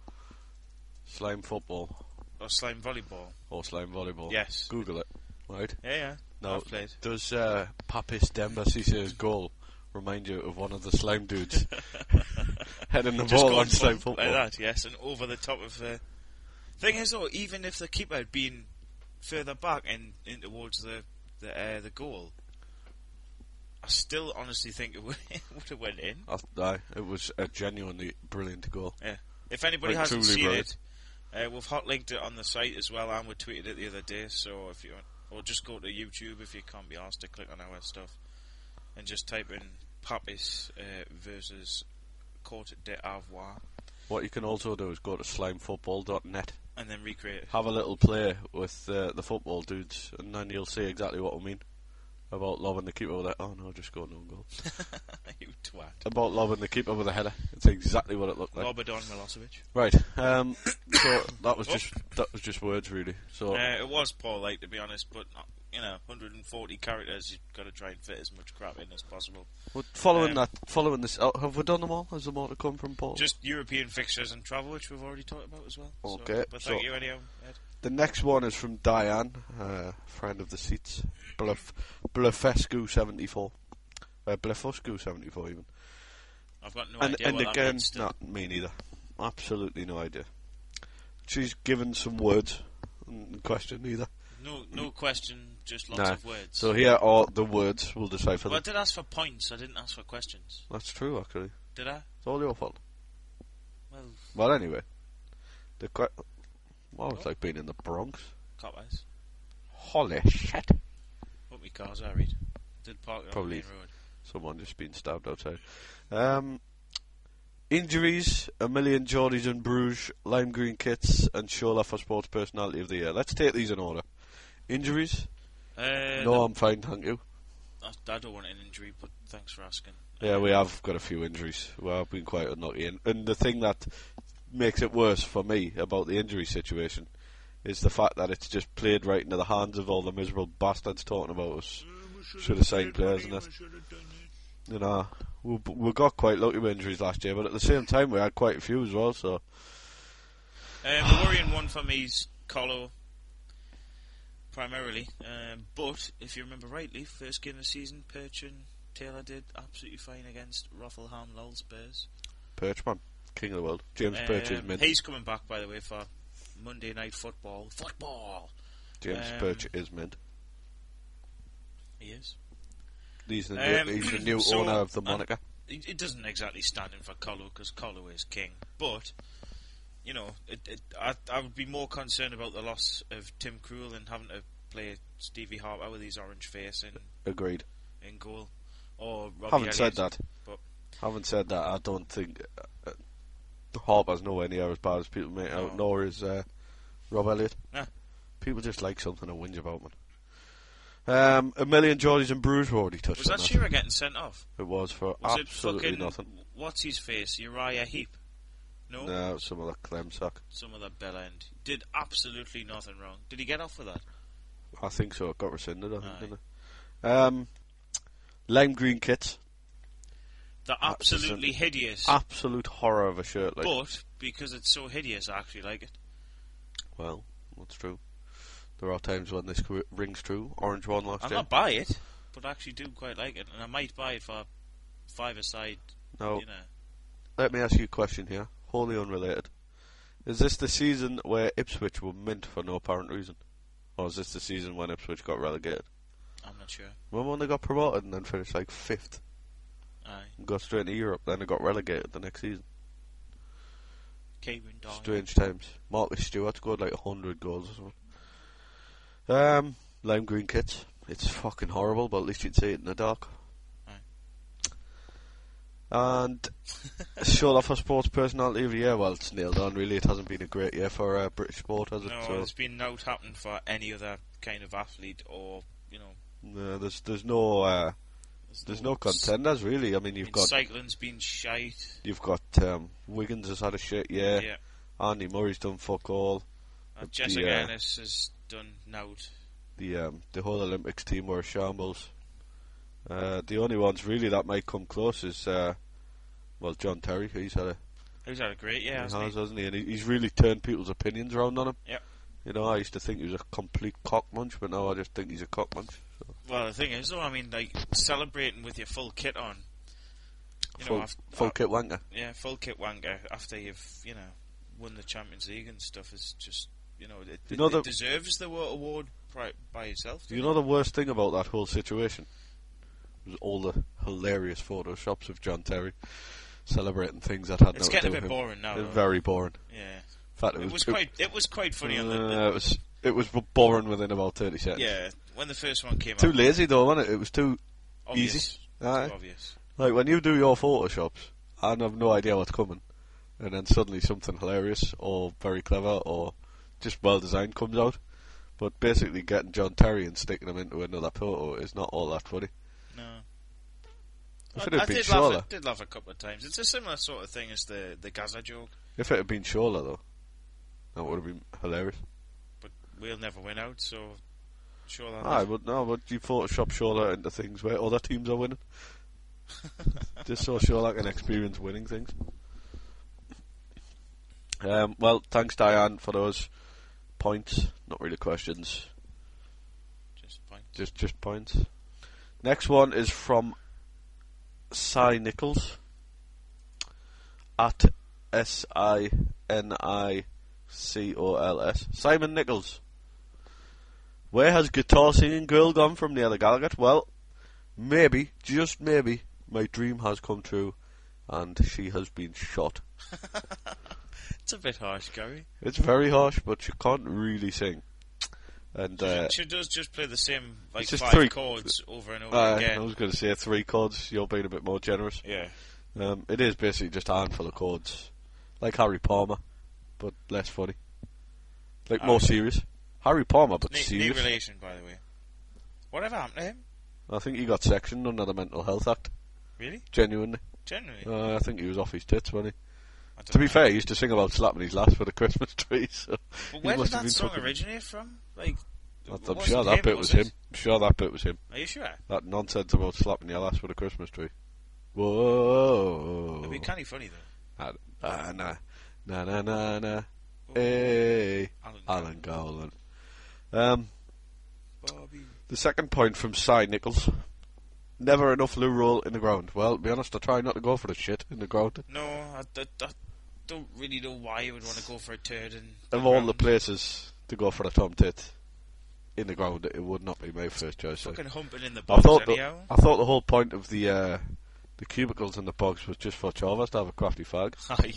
Slime football Or slime volleyball. or slime volleyball? Yes. Google it. Right? Yeah, yeah. Now, I've played. does uh, Papis Demba Cissé's goal remind you of one of the slime dudes heading the Just ball going on slime bump football? like that, yes, and over the top of the... Thing is, though, even if the keeper had been further back and in towards the the, uh, the goal, I still honestly think it would, it would have went in. I, aye, it was a genuinely brilliant goal. Yeah. If anybody Like, hasn't truly seen brilliant. it, uh, we've hot linked it on the site as well, and we tweeted it the other day. So if you want, or just go to YouTube if you can't be asked to click on our stuff, and just type in Papis uh, versus Cote d'Ivoire, What you can also do is go to slime football dot net, and then recreate it. have a little play with uh, the football dudes, and then you'll see exactly what I mean about lobbing the keeper with a... Oh no, just scored no goal. You twat. About lobbing the keeper with a header. It's exactly what it looked like. Lobodan Milosevic. Right. Um, so that was just that was just words, really. So Uh, it was poor, like, to be honest, but uh, you know, one hundred forty characters. You've got to try and fit as much crap in as possible. well, following um, that, following this, oh, have we done them all? Has there more to come from Paul? Just European fixtures and travel, which we've already talked about as well. Okay, So, but thank so- you anyhow, Ed. The next one is from Diane, uh, friend of the seats, Bluff, Bluffescu seventy-four, uh, Bluffescu seventy-four even. I've got no and idea and what that again, means still. not me neither. Absolutely no idea. She's given some words in question either. No, no question, just lots Nah. of words. So here are the words. We'll decipher Well, I them. did ask for points. I didn't ask for questions. That's true, actually. Did I? It's all your fault. Well, Well, anyway. The que- well, it's like being in the Bronx. cop-eyes. Holy shit. What my car's I read. Did park it on Probably. the main road. Someone just been stabbed outside. Um, injuries, a million Geordies in Bruges, lime green kits, and Shola for Sports Personality of the Year. Let's take these in order. Injuries? Uh, No, I'm fine, thank you. I, I don't want an injury, but thanks for asking. Yeah, we have got a few injuries. Well, I've been quite unlucky. And, and the thing that makes it worse for me about the injury situation is the fact that it's just played right into the hands of all the miserable bastards talking about us. Should have signed players and that. You know, we, we got quite lucky with injuries last year, but at the same time we had quite a few as well, so... Um, the worrying one for me is Colo, primarily. Um, but, if you remember rightly, first game of the season, Perch and Taylor did absolutely fine against Rotherham Lol Spurs. Perch, man. King of the world. James Perch is Um, mint. He's coming back, by the way, for Monday Night Football. Football! James um, Perch is mint. He is. He's the new, Um, he's the new so, owner of the um, moniker. It, it doesn't exactly stand in for Colo, because Colo is king. But, you know, it, it, I, I would be more concerned about the loss of Tim Krul and having to play Stevie Harper with his orange face in, Agreed. in goal. Or Robbie Haven't said Elliott, that. But Haven't said that. I don't think uh, uh, Harper's nowhere near as bad as people make out, No. nor is uh, Rob Elliott. Nah. People just like something to whinge about, man. Um, a million Geordies and Bruges were already touched was on that that. Shearer getting sent off? It was for Was absolutely it fucking, nothing. what's his face? Uriah Heep? No? No, it was some of that clem suck. Some of that bell end. Did absolutely nothing wrong. Did he get off with that? I think so. It got rescinded, I think, Aye. didn't it? Um, lime green kits. They're That's just absolutely an hideous. Absolute horror of a shirt. Like, But, because it's so hideous, I actually like it. well, that's true. There are times when this cr- rings true. Orange one last I'll year. not buy it, but I actually do quite like it. And I might buy it for five-a-side, Now, you know. let me ask you a question here, wholly unrelated. Is this the season where Ipswich were mint for no apparent reason? Or is this the season when Ipswich got relegated? I'm not sure. Remember when they got promoted and then finished like fifth Aye. and got straight into Europe, then they got relegated the next season? Cameron Dyer. Strange times. Marcus Stewart scored like one hundred goals or something. Um, lime green kits. It's fucking horrible, but at least you'd see it in the dark. Aye. And Shola for Sports Personality of the Year. Well, it's nailed on, really. It hasn't been a great year for uh, British sport, has it? No, So, there's been no happening for any other kind of athlete or, you know. no, there's there's no uh, there's no contenders really. I mean, you've I mean, got cycling's been shite. you've got um, Wiggins has had a shit year. Yeah. Andy Murray's done fuck all. Uh, The, Jessica uh, Ennis has done nout. The um, the whole Olympics team were a shambles. Uh, the only ones really that might come close is uh, well, John Terry. He's had a He's had a great year, he hasn't has, he? hasn't he? And he, he's really turned people's opinions around on him. Yep. You know, I used to think he was a complete cockmunch, but now I just think he's a cockmunch. So. Well, the thing is, though, I mean, like, celebrating with your full kit on. You Full, know, after, full uh, kit wanker. Yeah, full kit wanker after you've, you know, won the Champions League and stuff is just, you know, it, You it, know it the- deserves the award pri- by itself. You doesn't know it? the worst thing about that whole situation was all the hilarious photoshops of John Terry celebrating things that had It's nothing to getting do a bit with him. boring now. It was though. very boring. Yeah. In fact, it, It was, was quite. It was quite funny on the. uh, the it was it was boring within about thirty seconds. yeah, when the first one came Too out. lazy though, wasn't it? It was too Obvious. easy. Too Aye. obvious. Like when you do your photoshops and have no idea what's coming, and then suddenly something hilarious or very clever or just well designed comes out. But basically, getting John Terry and sticking him into another photo is not all that funny. No. If I, it had I been did laugh. Shola, I did laugh a couple of times. It's a similar sort of thing as the the Gaza joke, if it had been Shola though, that would have been hilarious. but we'll never win out. So, sure that. Aye, but no, but you Photoshop Shola into things where other teams are winning, just so Shola can experience winning things. Um, well, thanks Diane for those points. Not really questions, Just point. just just points. Next one is from Cy Nichols at S I N I C O L S. Simon Nichols. Where has guitar singing girl gone from Neil Gallagher? Well, maybe, just maybe, my dream has come true, and she has been shot. It's a bit harsh, Gary. It's very harsh, but she can't really sing. And uh, she, she does just play the same like just five three chords over and over uh, again. I was going to say three chords. You're being a bit more generous. Yeah. Um, it is basically just a handful of chords, like Harry Palmer, but less funny. Like more Oh. serious. Harry Palmer, but New, new serious. relation, by the way. Whatever happened to him? I think he got sectioned under the Mental Health Act. Really? Genuinely. Generally? Uh, I think he was off his tits, wasn't he? I don't To be know. fair, he used to sing about slapping his lass for the Christmas tree. So But he where did must have that been song fucking- originate from? Like, I'm it I'm wasn't sure that him, bit was was it? him. I'm sure that bit was him. Are you sure? That nonsense about slapping your lass for the Christmas tree. Whoa. It'd be kind of funny though. Ah, nah. Na na na na. Oh, Hey. Alan, Alan Gowland. Um, Bobby. the second point from Cy Nichols. Never enough loo roll in the ground. Well, to be honest, I try not to go for the shit in the ground. No, I, I, I don't really know why you would want to go for a turd in the Of all the ground. places to go for a tom tit in the ground, it would not be my first choice. like. Fucking humping in the I box thought the, anyhow. I thought the whole point of the uh, the cubicles in the box was just for Chavez to have a crafty fag. Aye.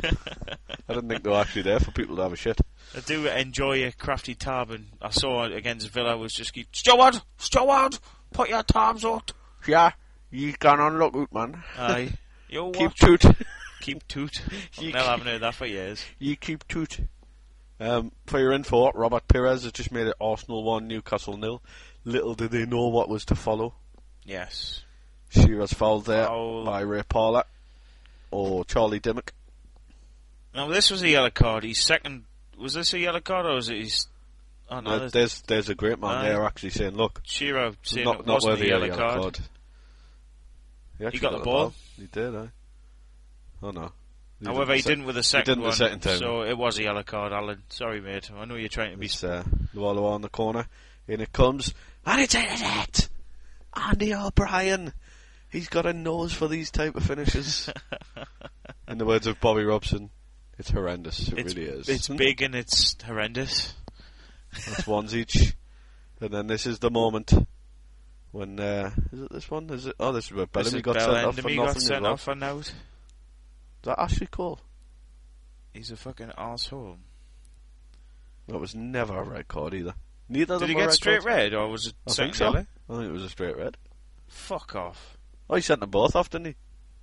I didn't think they were actually there for people to have a shit. I do enjoy a crafty tab, and I saw it against Villa was just keep Steward, Steward, put your tabs out. Yeah, you can unlock it, man. Aye, you Keep watch, toot. keep toot. You They'll haven't heard that for years. You keep toot. Um, for your info, Robert Pires has just made it Arsenal one, Newcastle nil. Little did they know what was to follow. Yes. Shearer's fouled there Foul. by Ray Parlour or Charlie Dimmock. Now this was a yellow card. His second was this a yellow card or was it his? Oh no, Uh, there's there's there's a great man Aye. there actually saying, look, Shearer saying not, it not wasn't a worthy yellow, of a yellow card. card. He, actually got the ball. He did, aye. Oh no. However, he the didn't with the second didn't the one, second time. so it was a yellow card, Alan. Sorry, mate. I know you're trying to be. It's uh, Lualo on the corner. In it comes, and it's in the net. Andy O'Brien. He's got a nose for these type of finishes. In the words of Bobby Robson, it's horrendous. It It's, really is. it's big and it's horrendous. That's ones each. And then this is the moment when uh, is it this one? Is it? Oh, this is where Bellamy This got is sent Bell off for Enderby nothing. got as sent well. off for out. Is that Ashley Cole? He's a fucking arsehole. That was never a red card either. Neither of Did them he were get red straight cards. red or was it I second think so. yellow? I think it was a straight red. Fuck off. Oh, he sent them both off, didn't he?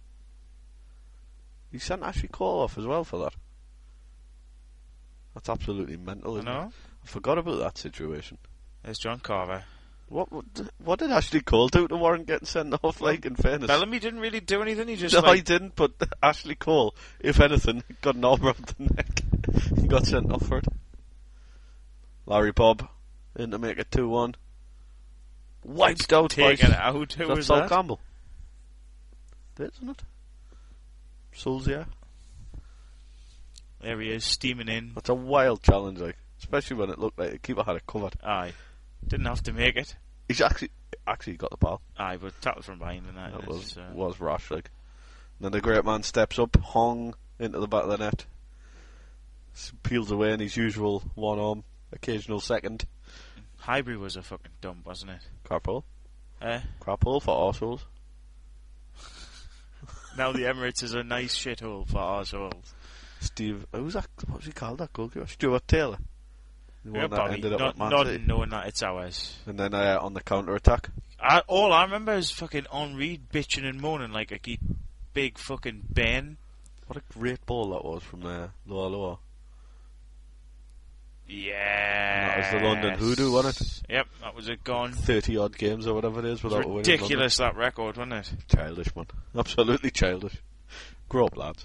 He sent Ashley Cole off as well for that. That's absolutely mental, I isn't it? know. I forgot about that situation. There's John Carver. What what, what did Ashley Cole do to warrant getting sent off, like, in fairness? Bellamy didn't really do anything. He just No, like, he didn't, but Ashley Cole, if anything, got an arm around the neck. He got sent off for it. Larry Bob, in to make it two one. Wiped out by taken out. Who That's was Sol that? Campbell. Isn't it? Solskjaer. There he is, steaming in. That's a wild challenge, like, especially when it looked like the keeper had it covered. Aye. Didn't have to make it. He's actually actually got the ball. Aye, but tackle from behind and that. That is, was uh, was rash, like. And then the great man steps up, hung into the back of the net, s- peels away in his usual one arm, occasional second. Highbury was a fucking dump, wasn't it? Carpole. Eh? Carpole for arseholes. Now the Emirates is a nice shithole for arseholes. Steve, who's that? What was he called? That goalkeeper? Stuart Taylor. The Yeah, one that Bobby. ended up Not, at Man not City. knowing that it's ours. And then uh, on the counter attack, I, all I remember is fucking Henri bitching and moaning like a ge- big fucking Ben. what a great ball that was from uh, Loa Loa. Yeah. That was the London Hoodoo, wasn't it? Yep, that was it gone. thirty odd games or whatever it is It without was a win. in ridiculous, that record, wasn't it? London. Childish, man. Absolutely childish. Grow up, lads.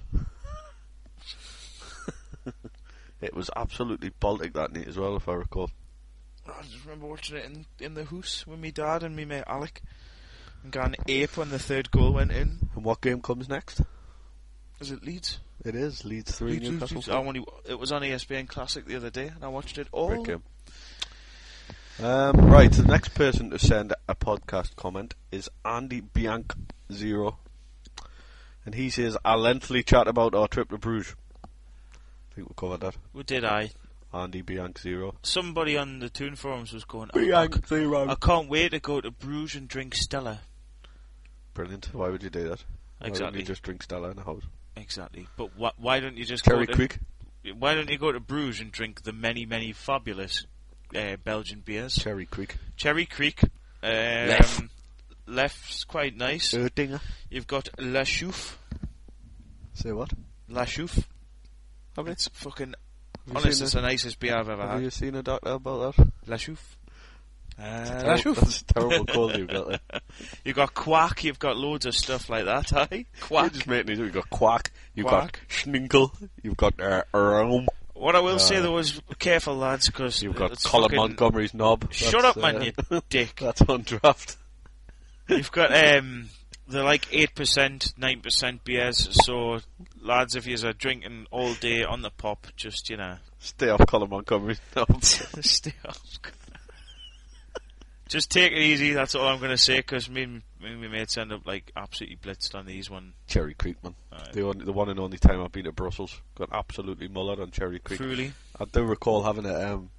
It was absolutely Baltic that night as well, if I recall. I just remember watching it in, in the house with me dad and me mate Alec. And going ape when the third goal went in. And what game comes next? Is it Leeds? It is Leeds three, Leeds, Leeds, Newcastle Leeds. four. I only, it was on E S P N Classic the other day and I watched it all. Great game. Um, right, the next person to send a podcast comment is Andy Bianc Zero, and he says, "I'll lengthily chat about our trip to Bruges." I think we covered that. What did I? Andy Bianc zero. Somebody on the Toon forums was going, Bianc zero. I can't wait to go to Bruges and drink Stella. Brilliant. Why would you do that? Why Exactly. wouldn't you just drink Stella in the house? Exactly. But wh- why don't you just Cherry go to, Creek. Why don't you go to Bruges and drink the many, many fabulous uh, Belgian beers? Cherry Creek. Cherry Creek. Um, Lef. Lef's quite nice. Erdinger. You've got La Chouffe. Say what? La Chouffe. Have you? It's fucking... Have you Honest, seen it's a- the nicest beer I've ever Have had. you seen a doctor about that? La Chouffe. Uh, Terrible- La Chouffe. That's a terrible call you've got there. You've got Quack, you've got loads of stuff like that, aye? You Quack. just make me do. You've got Quack. You've Quack. got Schninkle. You've got uh, Rome. What I will Uh, say though is, careful lads, because You've got Colin fucking... Montgomery's knob. Shut That's, up, man, uh, you dick. That's on draft. You've got, um, they're like eight percent, nine percent beers, so, lads, if you're drinking all day on the pop, just, you know, Stay off Colin Montgomery's knob. stay off. Just take it easy, that's all I'm going to say, because me, and- me and my mates end up, like, absolutely blitzed on these one. Cherry Creek, man. Aye. The, only, the one and only time I've been to Brussels. Got absolutely mullered on Cherry Creek. Truly. I do recall having a um,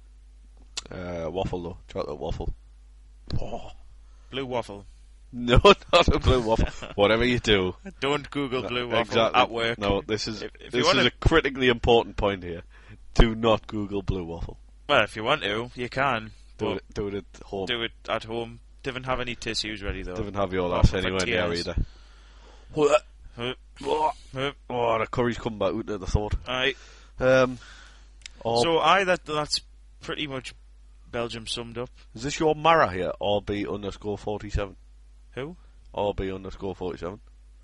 uh, waffle, though. Chocolate waffle. Oh. Blue waffle. No, not a blue waffle. Whatever you do. Don't Google No, blue waffle exactly. at work. No, this is If- if you this wanna- is a critically important point here. Do not Google blue waffle. Well, if you want to, you can. Do but it. Do it at home. do it at home. Didn't have any tissues ready though. Don't have your Not ass for anywhere near tears. either. Huh, Oh, huh, the curry's come back out of the thought. aye. Um, oh, So aye, that that's pretty much Belgium summed up. is this your Mara here? R B underscore forty-seven. Who? R B underscore forty-seven.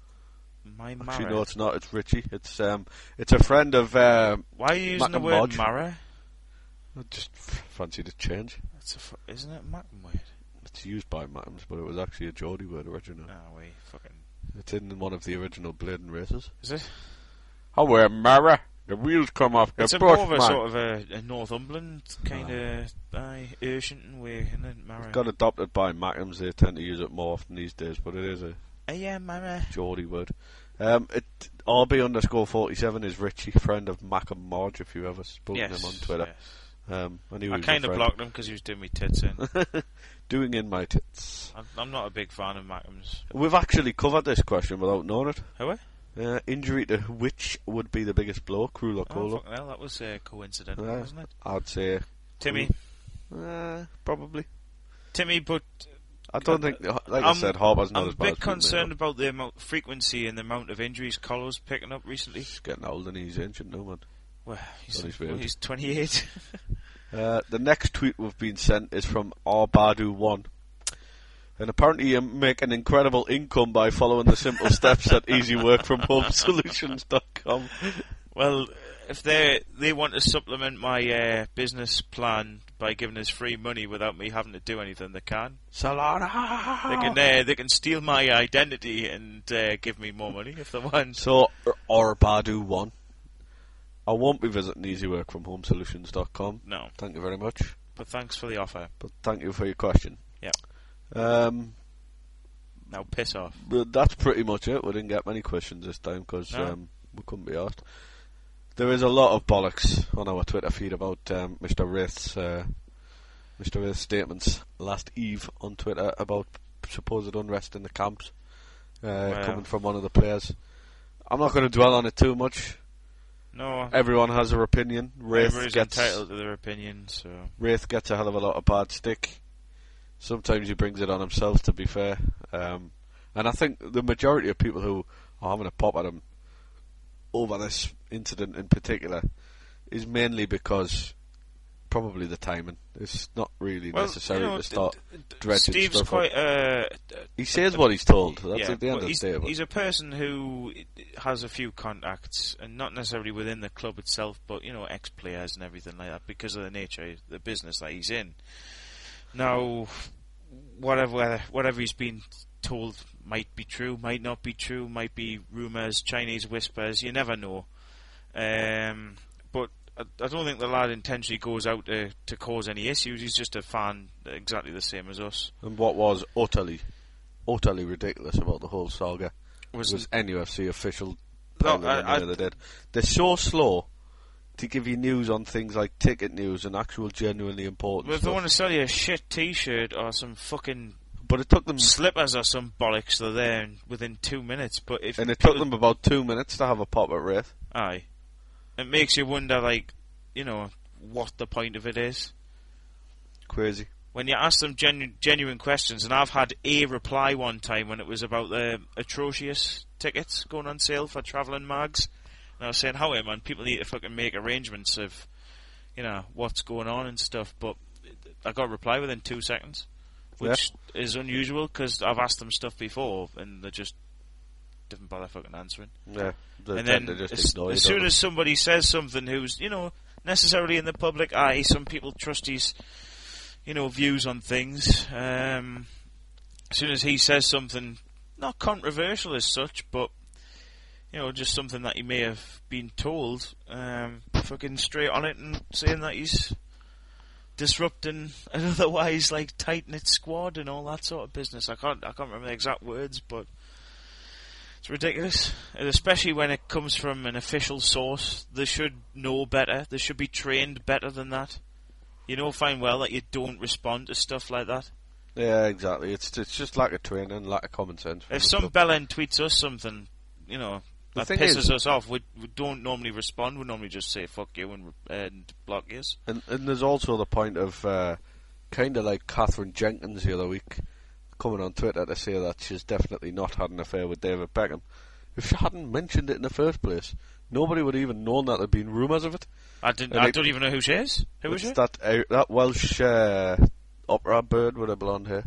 My Actually, Mara. no, it's not. It's Richie. It's um, it's a friend of um. Why are you using Mac the and word Modge. Mara? I just f- fancied a change. That's a fu- isn't it Mac and word? It's used by Mattams, but it was actually a Geordie word originally. Ah, wait, fucking. It's in one of the original Bladen races. Is it? Oh, we're Mara. The wheels come off the It's a brush, more of a man. sort of a, a Northumberland kind of aye, Ayrshire way, isn't it, Mara? Got adopted by Mattams. They tend to use it more often these days, but it is a Oh yeah, Mara. Geordie word. Um, it R B underscore forty-seven is Richie, friend of Mac and Marge. If you ever spoken Yes. to him on Twitter, yes. um, I knew he I was kind a of friend. blocked him because he was doing me tits in. Doing in my tits. I'm, I'm not a big fan of Mackems. We've actually covered this question without knowing it. Have we? Uh, injury to which would be the biggest blow, Krul or Oh, Colo? fucking hell, that was uh, coincidental, Yeah. wasn't it? I'd say Timmy. uh, probably. Timmy, but I don't think, like I I'm- said, Harper's not I'm as a bad. bit as people concerned make up. about the amount, frequency and the amount of injuries Colo's picking up recently. He's getting old and he's ancient now, man. Well, he's, On his well, field. he's twenty-eight. Uh, the next tweet we've been sent is from Arbadu one. And apparently you make an incredible income by following the simple steps at easy work from home solutions dot com. Well, if they they want to supplement my uh, business plan by giving us free money without me having to do anything, they can. Salada! They can uh, they can steal my identity and uh, give me more money if they want. So, Arbadu one. I won't be visiting easy work from home solutions dot com. No, Thank you very much. but thanks for the offer. But thank you for your question. Yeah. Um, Now piss off. but that's pretty much it. We didn't get many questions this time because No. um, we couldn't be asked. There is a lot of bollocks on our Twitter feed about um, Mister Wraith's uh, Mister Wraith's statements last eve on Twitter about supposed unrest in the camps uh, Wow. coming from one of the players. I'm not going to dwell on it too much. No, Everyone has their opinion. Wraith everybody's gets entitled to their opinion. So Wraith gets a hell of a lot of bad stick. Sometimes he brings it on himself, to be fair. Um, and I think the majority of people who are having a pop at him over this incident in particular is mainly because probably the timing. It's not really well, necessary you know, to start d- d- dredging Steve's stuff quite. up. Uh, He says what he's told. That's yeah, at the end but of he's, the day. But he's a person who has a few contacts, and not necessarily within the club itself, but you know, ex-players and everything like that, because of the nature of the business that he's in. Now, whatever whatever he's been told might be true, might not be true, might be rumours, Chinese whispers. You never know. Um, but I, I don't think the lad intentionally goes out to to cause any issues. He's just a fan, exactly the same as us. and what was utterly, utterly ridiculous about the whole saga Was was N U F C official No, telling I- them I- the other day. They're so slow to give you news on things like ticket news and actual genuinely important Well, if stuff. they want to sell you a shit T-shirt or some fucking But it took them, slippers or some bollocks, they're there in, within two minutes. But if and it people- took them about two minutes to have a pop at Wraith. Aye. It makes you wonder, like, you know, what the point of it is. Crazy. When you ask them genu- genuine questions, and I've had a reply one time when it was about the atrocious tickets going on sale for travelling mags. And I was saying, how, man, people need to fucking make arrangements of, you know, what's going on and stuff. But I got a reply within two seconds, which yeah. is unusual because I've asked them stuff before and they just didn't bother fucking answering. Yeah. And then just as, ignore as you, soon as somebody says something who's, you know, necessarily in the public eye, some people trust his, you know, views on things. Um, as soon as he says something, not controversial as such, but, you know, just something that he may have been told, um, fucking straight on it and saying that he's disrupting an otherwise, like, tight-knit squad and all that sort of business. I can't, I can't remember the exact words, but it's ridiculous, and especially when it comes from an official source. They should know better. They should be trained better than that. You know fine well that you don't respond to stuff like that. Yeah, exactly. It's it's just lack of training, lack of common sense. If some bellend tweets us something, you know, that pisses is, us off, we, we don't normally respond. We normally just say fuck you and, and block you. And, and there's also the point of uh, kind of like Catherine Jenkins the other week coming on Twitter to say that she's definitely not had an affair with David Beckham. If she hadn't mentioned it in the first place, nobody would have even known that there'd been rumours of it. I didn't. And I it, don't even know who she is. Who is she? That uh, that Welsh uh, opera bird with a blonde hair.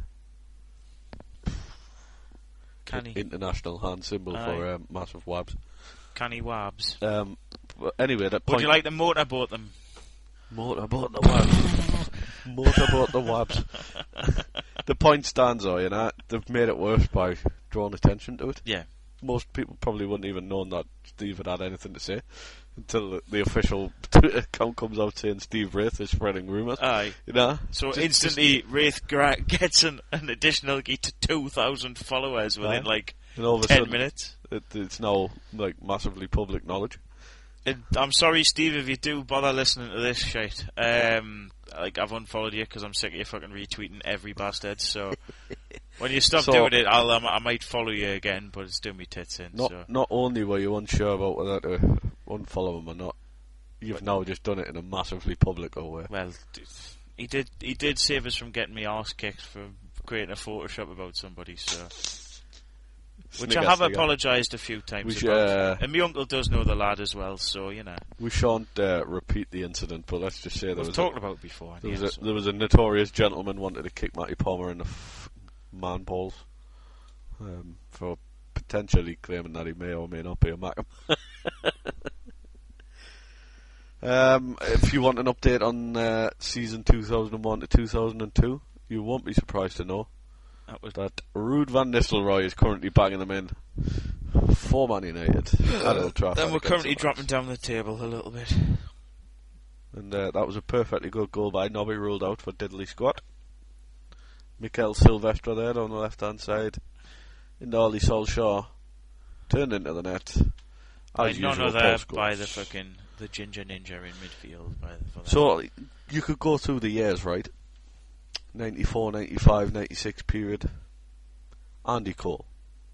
Canny. International hand symbol Aye. for uh, massive wabs. Canny wabs. Um. But anyway, that point. Would you like to motorboat them? Motorboat the wabs. Motorboat the wabs. The point stands, though, you know, they've made it worse by drawing attention to it. Yeah. Most people probably wouldn't even know that Steve had had anything to say until the, the official Twitter account comes out saying Steve Wraith is spreading rumours. Aye. You know? So just, instantly, just, Wraith Gra- gets an, an additional key to two thousand followers within, Aye. like, and all of a ten sudden, minutes. It, it's now, like, massively public knowledge. And I'm sorry, Steve, if you do bother listening to this shit. Um, like, I've unfollowed you because I'm sick of you fucking retweeting every bastard. So when you stop So- doing it, I'll um, I might follow you again, but it's doing me tits in. Not so. not only were you unsure about whether to unfollow him or not, you've now just done it in a massively public way. Well, d- he did he did save us from getting me arse kicked for creating a Photoshop about somebody. So. Which Snigger, I have snigger. apologised a few times We should, about. uh, And my uncle does know the lad as well, so, you know. We shan't uh, repeat the incident, but let's just say there We've was talked a, about it before. there, yeah, was a, so. there was a notorious gentleman wanted to kick Matty Palmer in the f- man balls um, for potentially claiming that he may or may not be a Mackham. um, if you want an update on uh, season two thousand one to two thousand two, you won't be surprised to know That was that Ruud van Nistelrooy is currently banging them in for Man United at Old Trafford. Then we're against currently the dropping Rams. down the table a little bit. And uh, that was a perfectly good goal by Nobby, ruled out for Diddley Squad. Mikel Silvestre there on the left hand side. And Ollie Solskjaer turned into the net. By As none usual, other post by goals. the fucking the ginger ninja in midfield. By the, for that. So you could go through the years, right? ninety-four, ninety-five, ninety-six period. Andy Cole.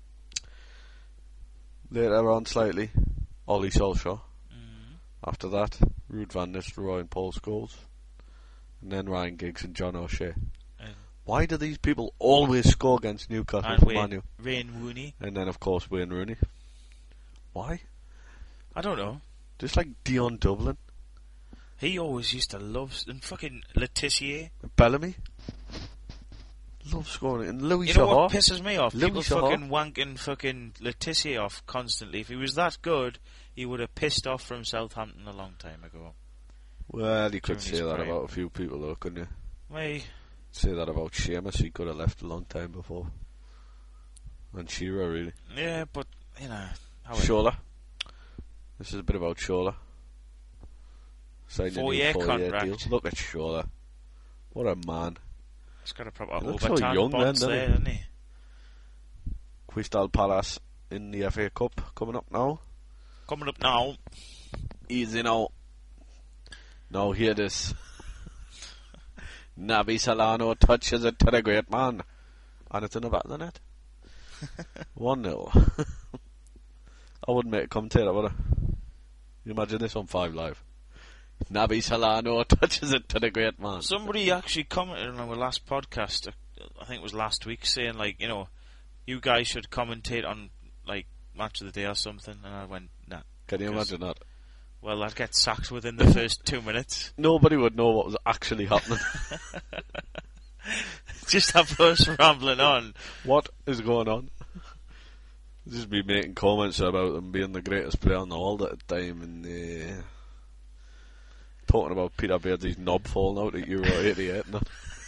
Later on slightly, Ollie Solskjaer. Mhm. After that, Ruud van Nistelrooy and Paul Scholes. And then Ryan Giggs and John O'Shea. And, Why do these people always score against Newcastle and for Wayne, Man U? Wayne Rooney. And then, of course, Wayne Rooney. Why? I don't know. Just like Dion Dublin. He always used to love s- and fucking Letitia. Bellamy. Love scoring. And Louis You know Shahar. what pisses me off? Louis People Shahar. fucking wanking fucking Letitia off constantly. If he was that good, he would have pissed off from Southampton a long time ago. Well, you could During say his that prime. about a few people, though, couldn't you? Why? Say that about Seamus. He could have left a long time before. And Shearer, really. Yeah, but you know. how it- Shola. This is a bit about Shola. Signed a new Four-year four-year contract. deal. Look at Shola. What a man. He's got a proper He looks so overturned young then, box doesn't there, he? doesn't he? Crystal Palace in the F A Cup coming up now. Coming up now. Easy now. Now hear this. Naby Solano touches it to the great man. And it's in the back of the net. one nil. I wouldn't make a commentator, would I? You imagine this on Five Live. Naby Solano touches it to the great man. Somebody actually commented on our last podcast, I think it was last week, saying, like, you know, you guys should commentate on, like, Match of the Day or something. And I went, nah. Can you imagine that? Well, I'd get sacked within the first two minutes. Nobody would know what was actually happening. Just have us rambling on. What is going on? Just be making comments about them being the greatest player on the world at the time, and uh, talking about Peter Beardsley's knob falling out at Euro eighty-eight. And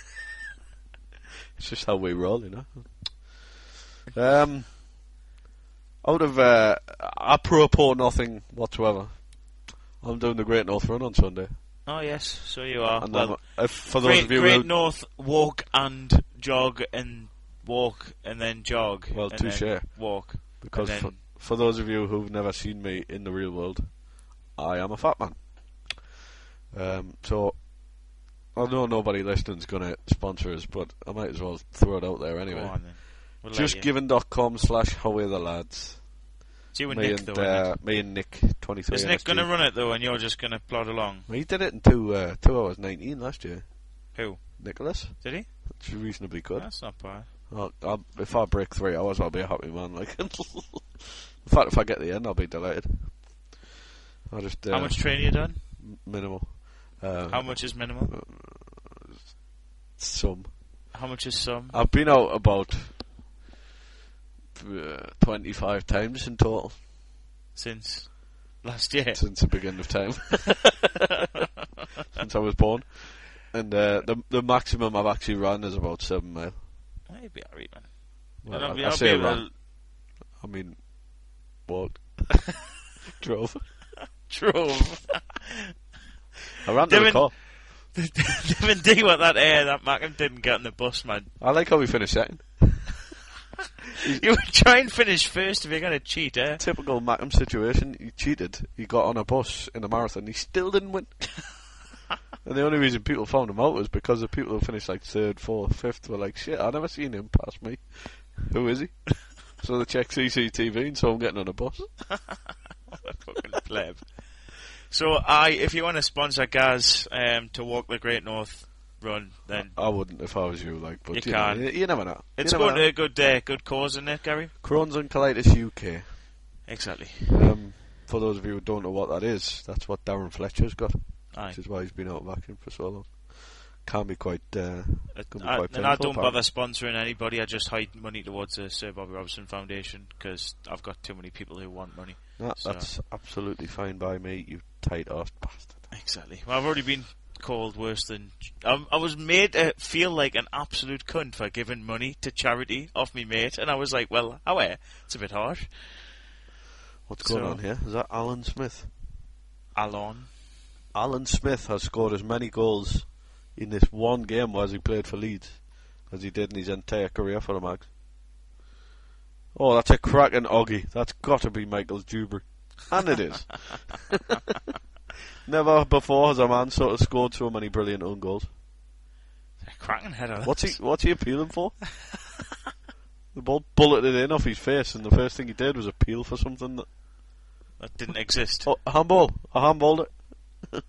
it's just how we roll, you know. Um, out of uh, apropos nothing whatsoever, I'm doing the Great North Run on Sunday. Oh yes, so you are. And well, if, for those Great, of you Great who North walk and jog and walk and then jog. Well, and touche. then walk. Because and for, then for those of you who've never seen me in the real world, I am a fat man. Um, so I know nobody listening's going to sponsor us, but I might as well throw it out there anyway. Go on, then. We'll JustGiving.com slash how are the lads. It's you and me Nick, and, though, uh, isn't it? me and Nick, twenty-three. Is Nick going to run it, though, and you're just going to plod along? Well, he did it in two, uh, two hours nineteen last year. Who? Nicholas. Did he? That's reasonably good. That's not bad. I'll, I'll, if I break three hours, I'll be a happy man. Like, in fact, if I get the end, I'll be delighted. I'll just, uh, How much training you done? Minimal. Uh, How much is minimal? Uh, some. How much is some? I've been out about uh, twenty-five times in total. Since last year? Since the beginning of time. Since I was born. And uh, the the maximum I've actually run is about seven mile. Maybe I'll read, man. Well, I'll I, be, I I'll say be run. able- I mean, walked. Drove. Drove. I ran to the Devin- car. Devin D, what that air, that Mackham didn't get on the bus, man. I like how we finished second. You would try and finish first if you're going to cheat, eh? Typical Mackham situation. He cheated. He got on a bus in a marathon. He still didn't win. And the only reason people found him out was because the people who finished like third, fourth, fifth were like, shit, I've never seen him pass me. Who is he? So they check C C T V and saw him getting on a bus. What a fucking pleb. So, I, if you want to sponsor Gaz um, to walk the Great North Run, then I wouldn't if I was you, like, but You you, know, can. you, you never know. it's you never going to know. a good, uh, good cause, isn't it, Gary? Crohn's and Colitis U K. Exactly. Um, for those of you who don't know what that is, that's what Darren Fletcher's got, Aye. which is why he's been out of action for so long. Can be quite, uh, Uh, can be I, quite and I painful, don't apparently. bother sponsoring anybody. I just hide money towards the Sir Bobby Robson Foundation because I've got too many people who want money. That, So- That's absolutely fine by me, you tight-arsed bastard. Exactly. Well, I've already been called worse than... I, I was made to feel like an absolute cunt for giving money to charity off me mate, and I was like, well, how are? It's a bit harsh. What's going So- on here? Is that Alan Smith? Alon. Alan Smith has scored as many goals in this one game as he played for Leeds as he did in his entire career for the Mags. Oh, that's a cracking Oggy. That's got to be Michael's Dewberry. And it is. Never before has a man sort of scored so many brilliant own goals. A cracking header. What's he What's he appealing for? The ball bulleted in off his face, and the first thing he did was appeal for something that... That didn't exist. Oh, a handball. I handballed it.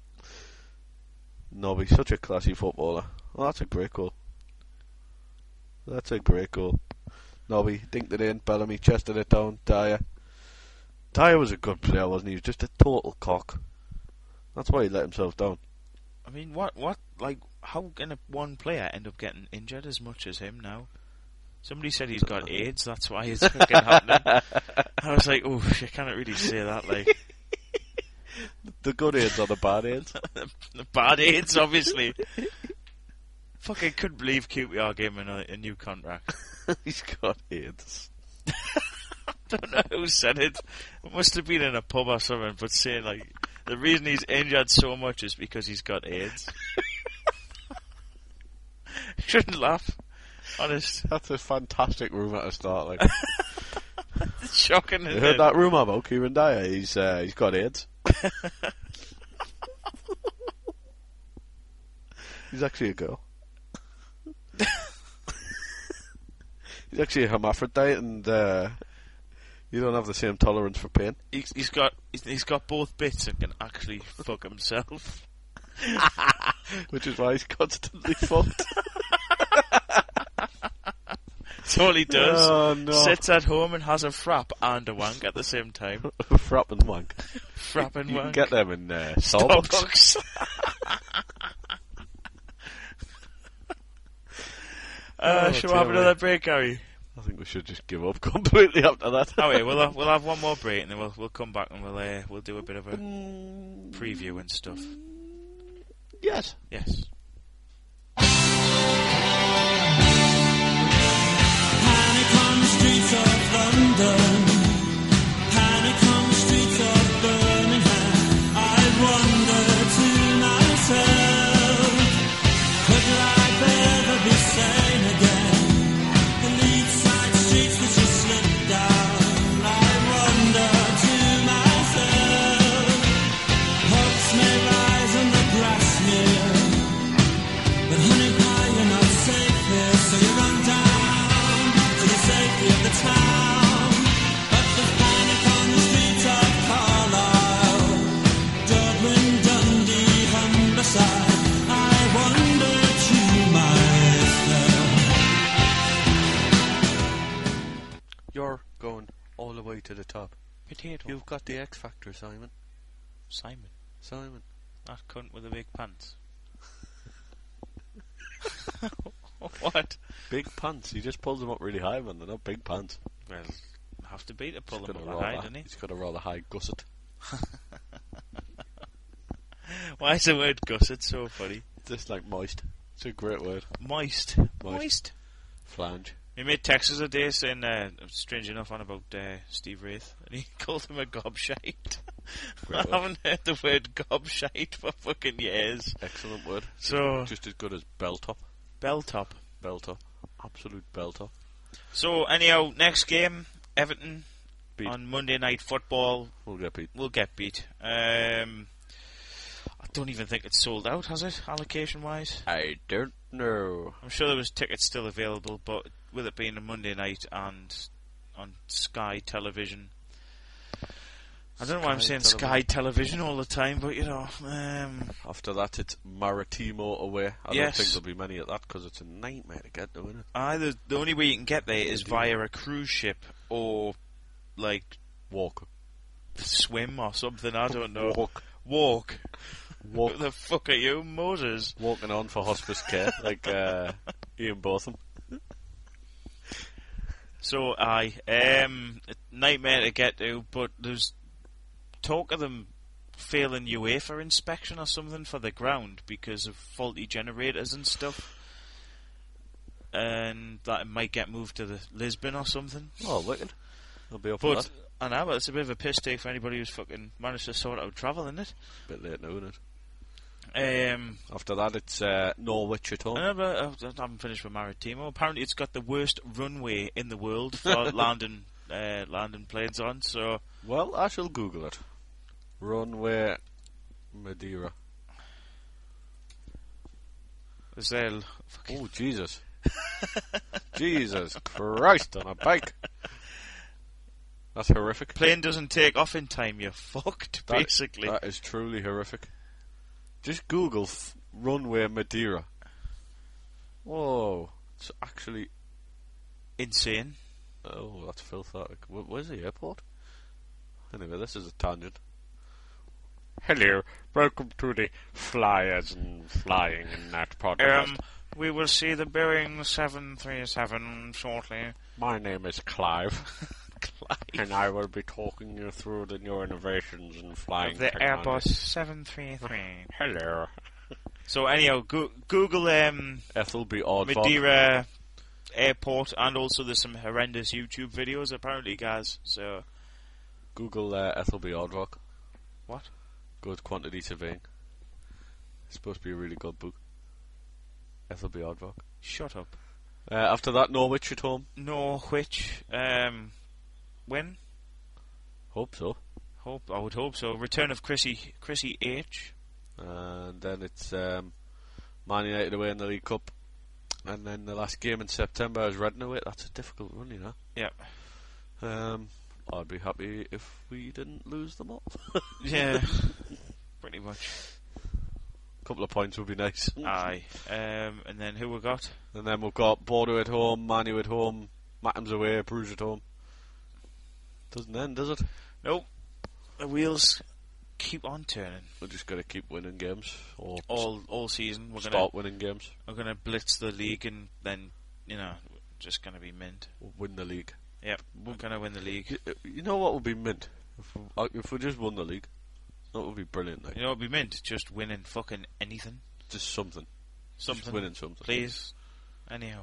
No, but he's such a classy footballer. Oh, that's a great goal. That's a great goal. Nobby dinked it in, Bellamy chested it down, Dyer. Dyer was a good player, wasn't he? He was just a total cock. That's why he let himself down. I mean, what, what, like, how can a one player end up getting injured as much as him now? Somebody said he's got AIDS, that's why it's fucking happening. I was like, oh, you can't really say that, like... The good AIDS or the bad AIDS? The bad AIDS, obviously. Fucking couldn't believe Q P R gave him a, a new contract. He's got AIDS. I don't know who said it. It must have been in a pub or something, but saying, like, the reason he's injured so much is because he's got AIDS. Shouldn't laugh. Honest. That's a fantastic rumour to start, like. It's shocking, You isn't heard it? that rumour about Kieran Dyer? He's, uh, he's got AIDS. He's actually a girl. He's actually a hermaphrodite, and uh, you don't have the same tolerance for pain. He's, he's got he's, he's got both bits and can actually fuck himself. Which is why he's constantly fucked. That's all he does. Oh, no. Sits at home and has a frap and a wank at the same time. Frap and wank. Frap and You wank. can get them in uh, Starbucks. Starbucks. uh, Oh, shall we have dear another me. break, Gary? I think we should just give up completely after that. Oh wait, we'll have, we'll have one more break and then we'll we'll come back and we'll uh, we'll do a bit of a preview and stuff. Yes. Yes. Panic on the streets of London. Panic on the streets of Birmingham. I wonder to myself, could life ever be sane again? The lead side streets that you slip down. I wonder to myself, hopes may rise and the grass near, but honey pie, you're not safe here, so you run down to the safety of the town. But there's panic on the streets of Carlisle, Dublin, Dundee, Humberside. I wonder to myself. You're going all the way to the top. Potato. You've got the X Factor, Simon. Simon. Simon. That cunt with the big pants. What? Big pants. He just pulls them up really high, man. They're not big pants. Well, have to be to pull He's them got a up high, rather- doesn't he? He's got a rather high gusset. Why is the word gusset so funny? Just like moist. It's a great word. Moist. Moist. Moist. Flange. He made texts the other day saying, uh, strange enough, on about uh, Steve Wraith, and he called him a gobshite. I Great word. haven't heard the word gobshite for fucking years. Excellent word. So, Just as good as bell top. bell top. Bell top. Absolute bell top. So, anyhow, next game, Everton Beat. on Monday Night Football. We'll get beat. We'll get beat. Um, I don't even think it's sold out, has it, allocation-wise? I don't know. I'm sure there was tickets still available, but with it being a Monday night and on Sky Television, I don't know why I'm Sky saying Television. Sky Television all the time, but you know, um, After that, it's Maritimo away. I Yes. don't think there'll be many at that because it's a nightmare to get to, isn't it? either the only way you can get there is do. via a cruise ship or like Walk. swim or something. I don't know. Walk. Walk. Walk. What the fuck are you, Moses? Walking on for hospice care, like uh, Ian Botham. So I um nightmare to get to, but there's talk of them failing UEFA inspection or something for the ground because of faulty generators and stuff, and that it might get moved to the Lisbon or something. Oh, wicked. I'll be up for But that. I know, but it's a bit of a piss take for anybody who's fucking managed to sort out travel, isn't it? Bit late now, isn't it? Um, After that, it's uh, Norwich at home. I, know, but I haven't finished with Maritimo. Apparently, it's got the worst runway in the world for landing uh, landing planes on. So Well, I shall Google it. Runway Madeira. is there l- fucking Oh, Jesus. Jesus Christ, on a bike. That's horrific. plane doesn't take off in time? You're fucked, That- basically. That is truly horrific. Just Google f- runway Madeira. Whoa. It's actually... Insane. Oh, that's filth. That. Wh- Where's the airport? Anyway, this is a tangent. Hello, welcome to the Flyers and Flying and That podcast. Um, we will see the Boeing seven thirty-seven shortly. My name is Clive, Clive. and I will be talking you through the new innovations in flying Of the technology. Airbus seven thirty-three. Hello. So anyhow, go- Google um, Ethelby Oddvog. Madeira Airport, and also there's some horrendous YouTube videos apparently, guys. So Google uh, Ethelby Oddvog. what? Good quantity surveying. It's supposed to be a really good book. Ethelby Oddvog. Shut up. Uh, after that, Norwich at home. Norwich um, win. Hope so. Hope I would hope so. Return of Chrissy Chrissy H. And then it's um, Man United away in the League Cup, and then the last game in September is Reading away. That's a difficult run, you know. Yep. Um, I'd be happy if we didn't lose them all. Yeah, pretty much. A couple of points would be nice. Aye. Um, and then who we got? And then we've got Bordeaux at home, Man U at home, Mackems away, Bruges at home. Doesn't end, does it? Nope. The wheels keep on turning. We're just got to keep winning games, or all all season. We're start gonna winning games. we're gonna blitz the league, and then you know just gonna be mint. We'll win the league. Yep, we're gonna win the league. You, you know what would be mint if we, uh, if we just won the league? That would be brilliant. Like. You know what would be mint? Just winning fucking anything. Just something. Something. Just winning something. Please. Anyhow.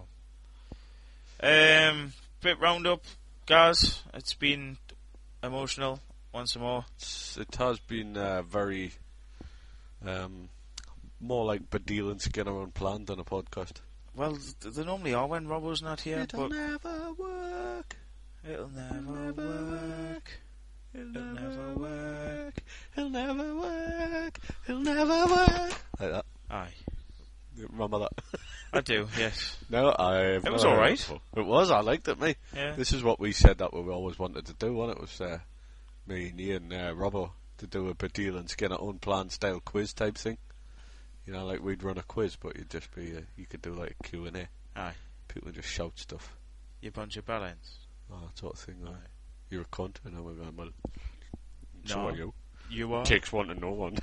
Um, bit roundup, guys. It's been emotional once more. It's, it has been uh, very um, more like Badil and Skinner unplanned than a podcast. Well, th- they normally are when Robbo's not here. It'll but never work. It'll never, It'll never work. work. It'll It'll never never work. It'll never work. It'll never work. Like that. Aye. You remember that? I do, yes. No, I. It was alright. It was. I liked it, mate. Yeah. This is what we said that we always wanted to do, wasn't it? It was uh, me and you and uh, Robbo to do a Badil and Skinner unplanned style quiz type thing. You know, like we'd run a quiz, but you'd just be, uh, you could do like a Q and A. Aye. People would just shout stuff. You bunch of ballons. Oh, that sort of thing. Uh, Aye. You're a cunt, and then we're going, well, so No. are you. You are. Takes one to know one.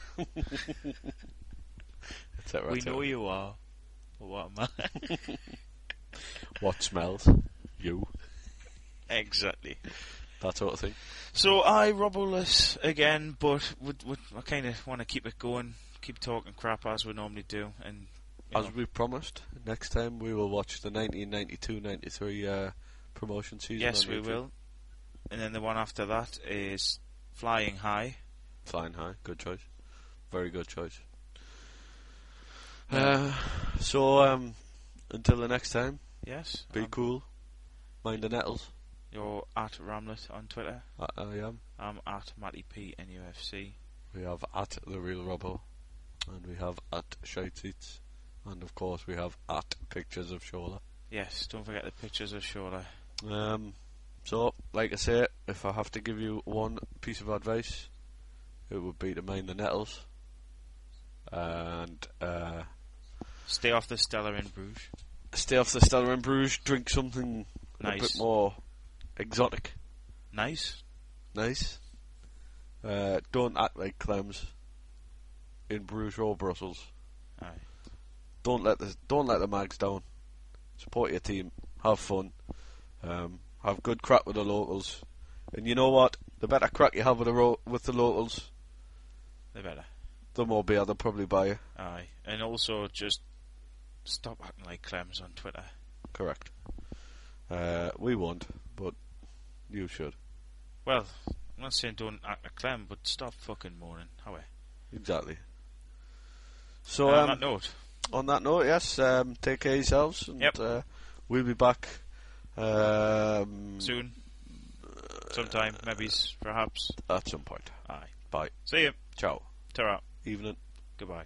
et cetera, We et cetera. know you are. But what am I? What smells? You. Exactly. That sort of thing. So I Robboless again, but would, would, I kind of want to keep it going, keep talking crap as we normally do, and you As know, we promised, next time we will watch the nineteen ninety-two ninety-three uh, promotion season. yes, on we YouTube. will. And then the one after that is Flying High. Flying High, good choice. Very good choice. Uh, so, um, until the next time, Yes. be um, cool. Mind the nettles. You're at Ramlet on Twitter. I, I am. I'm at Matty P N U F C. We have at the real Robbo, and we have at Shite Seats, and of course we have at Pictures of Shola. Yes, don't forget the pictures of Shola. Um, so, like I say, if I have to give you one piece of advice, it would be to mind the nettles, and uh, Stay off the Stella in Bruges. stay off the Stella in Bruges. Drink something a Nice. bit more exotic. Nice. Nice. Uh, don't act like Clems in Bruges or Brussels. Aye. Don't let the don't let the mags down. Support your team. Have fun. Um, have good crack with the locals. And you know what? The better crack you have with the ro- with the locals, They better. the more beer they'll probably buy you. Aye. And also just stop acting like Clems on Twitter. Correct. Uh, we won't, but you should. Well, I'm not saying don't act like Clem, but stop fucking moaning. How are Exactly. So uh, um, on that note, on that note, yes, um, take care of yourselves, and Yep. uh, we'll be back um, soon, sometime, maybe, s- perhaps. at some point. Aye. Bye. See you. Ciao. Ta-ra. Evening. Goodbye.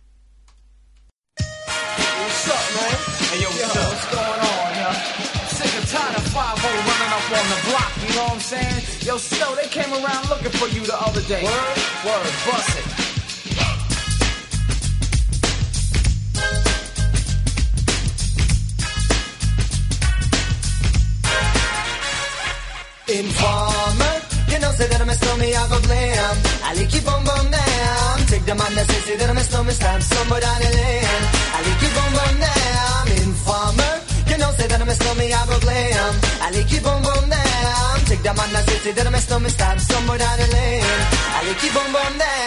What's up, man? Hey, yo, what's, up? What's going on, yo? Sick and tired of five oh running up on the block, you know what I'm saying? Yo, Snow, they came around looking for you the other day. Word? Word, bust it. Informer, you know, say that I'm a stormy, I go blam. I like keep on bum down. Take the man that say, say that I'm a stormy, stab somebody down the lane. I like keep on bum down. Informer, you know, say that I'm a stormy, I go blam. I like keep on bum down. Take the man that say, say that I'm a stormy, stab somebody down the lane. I like keep on bum down.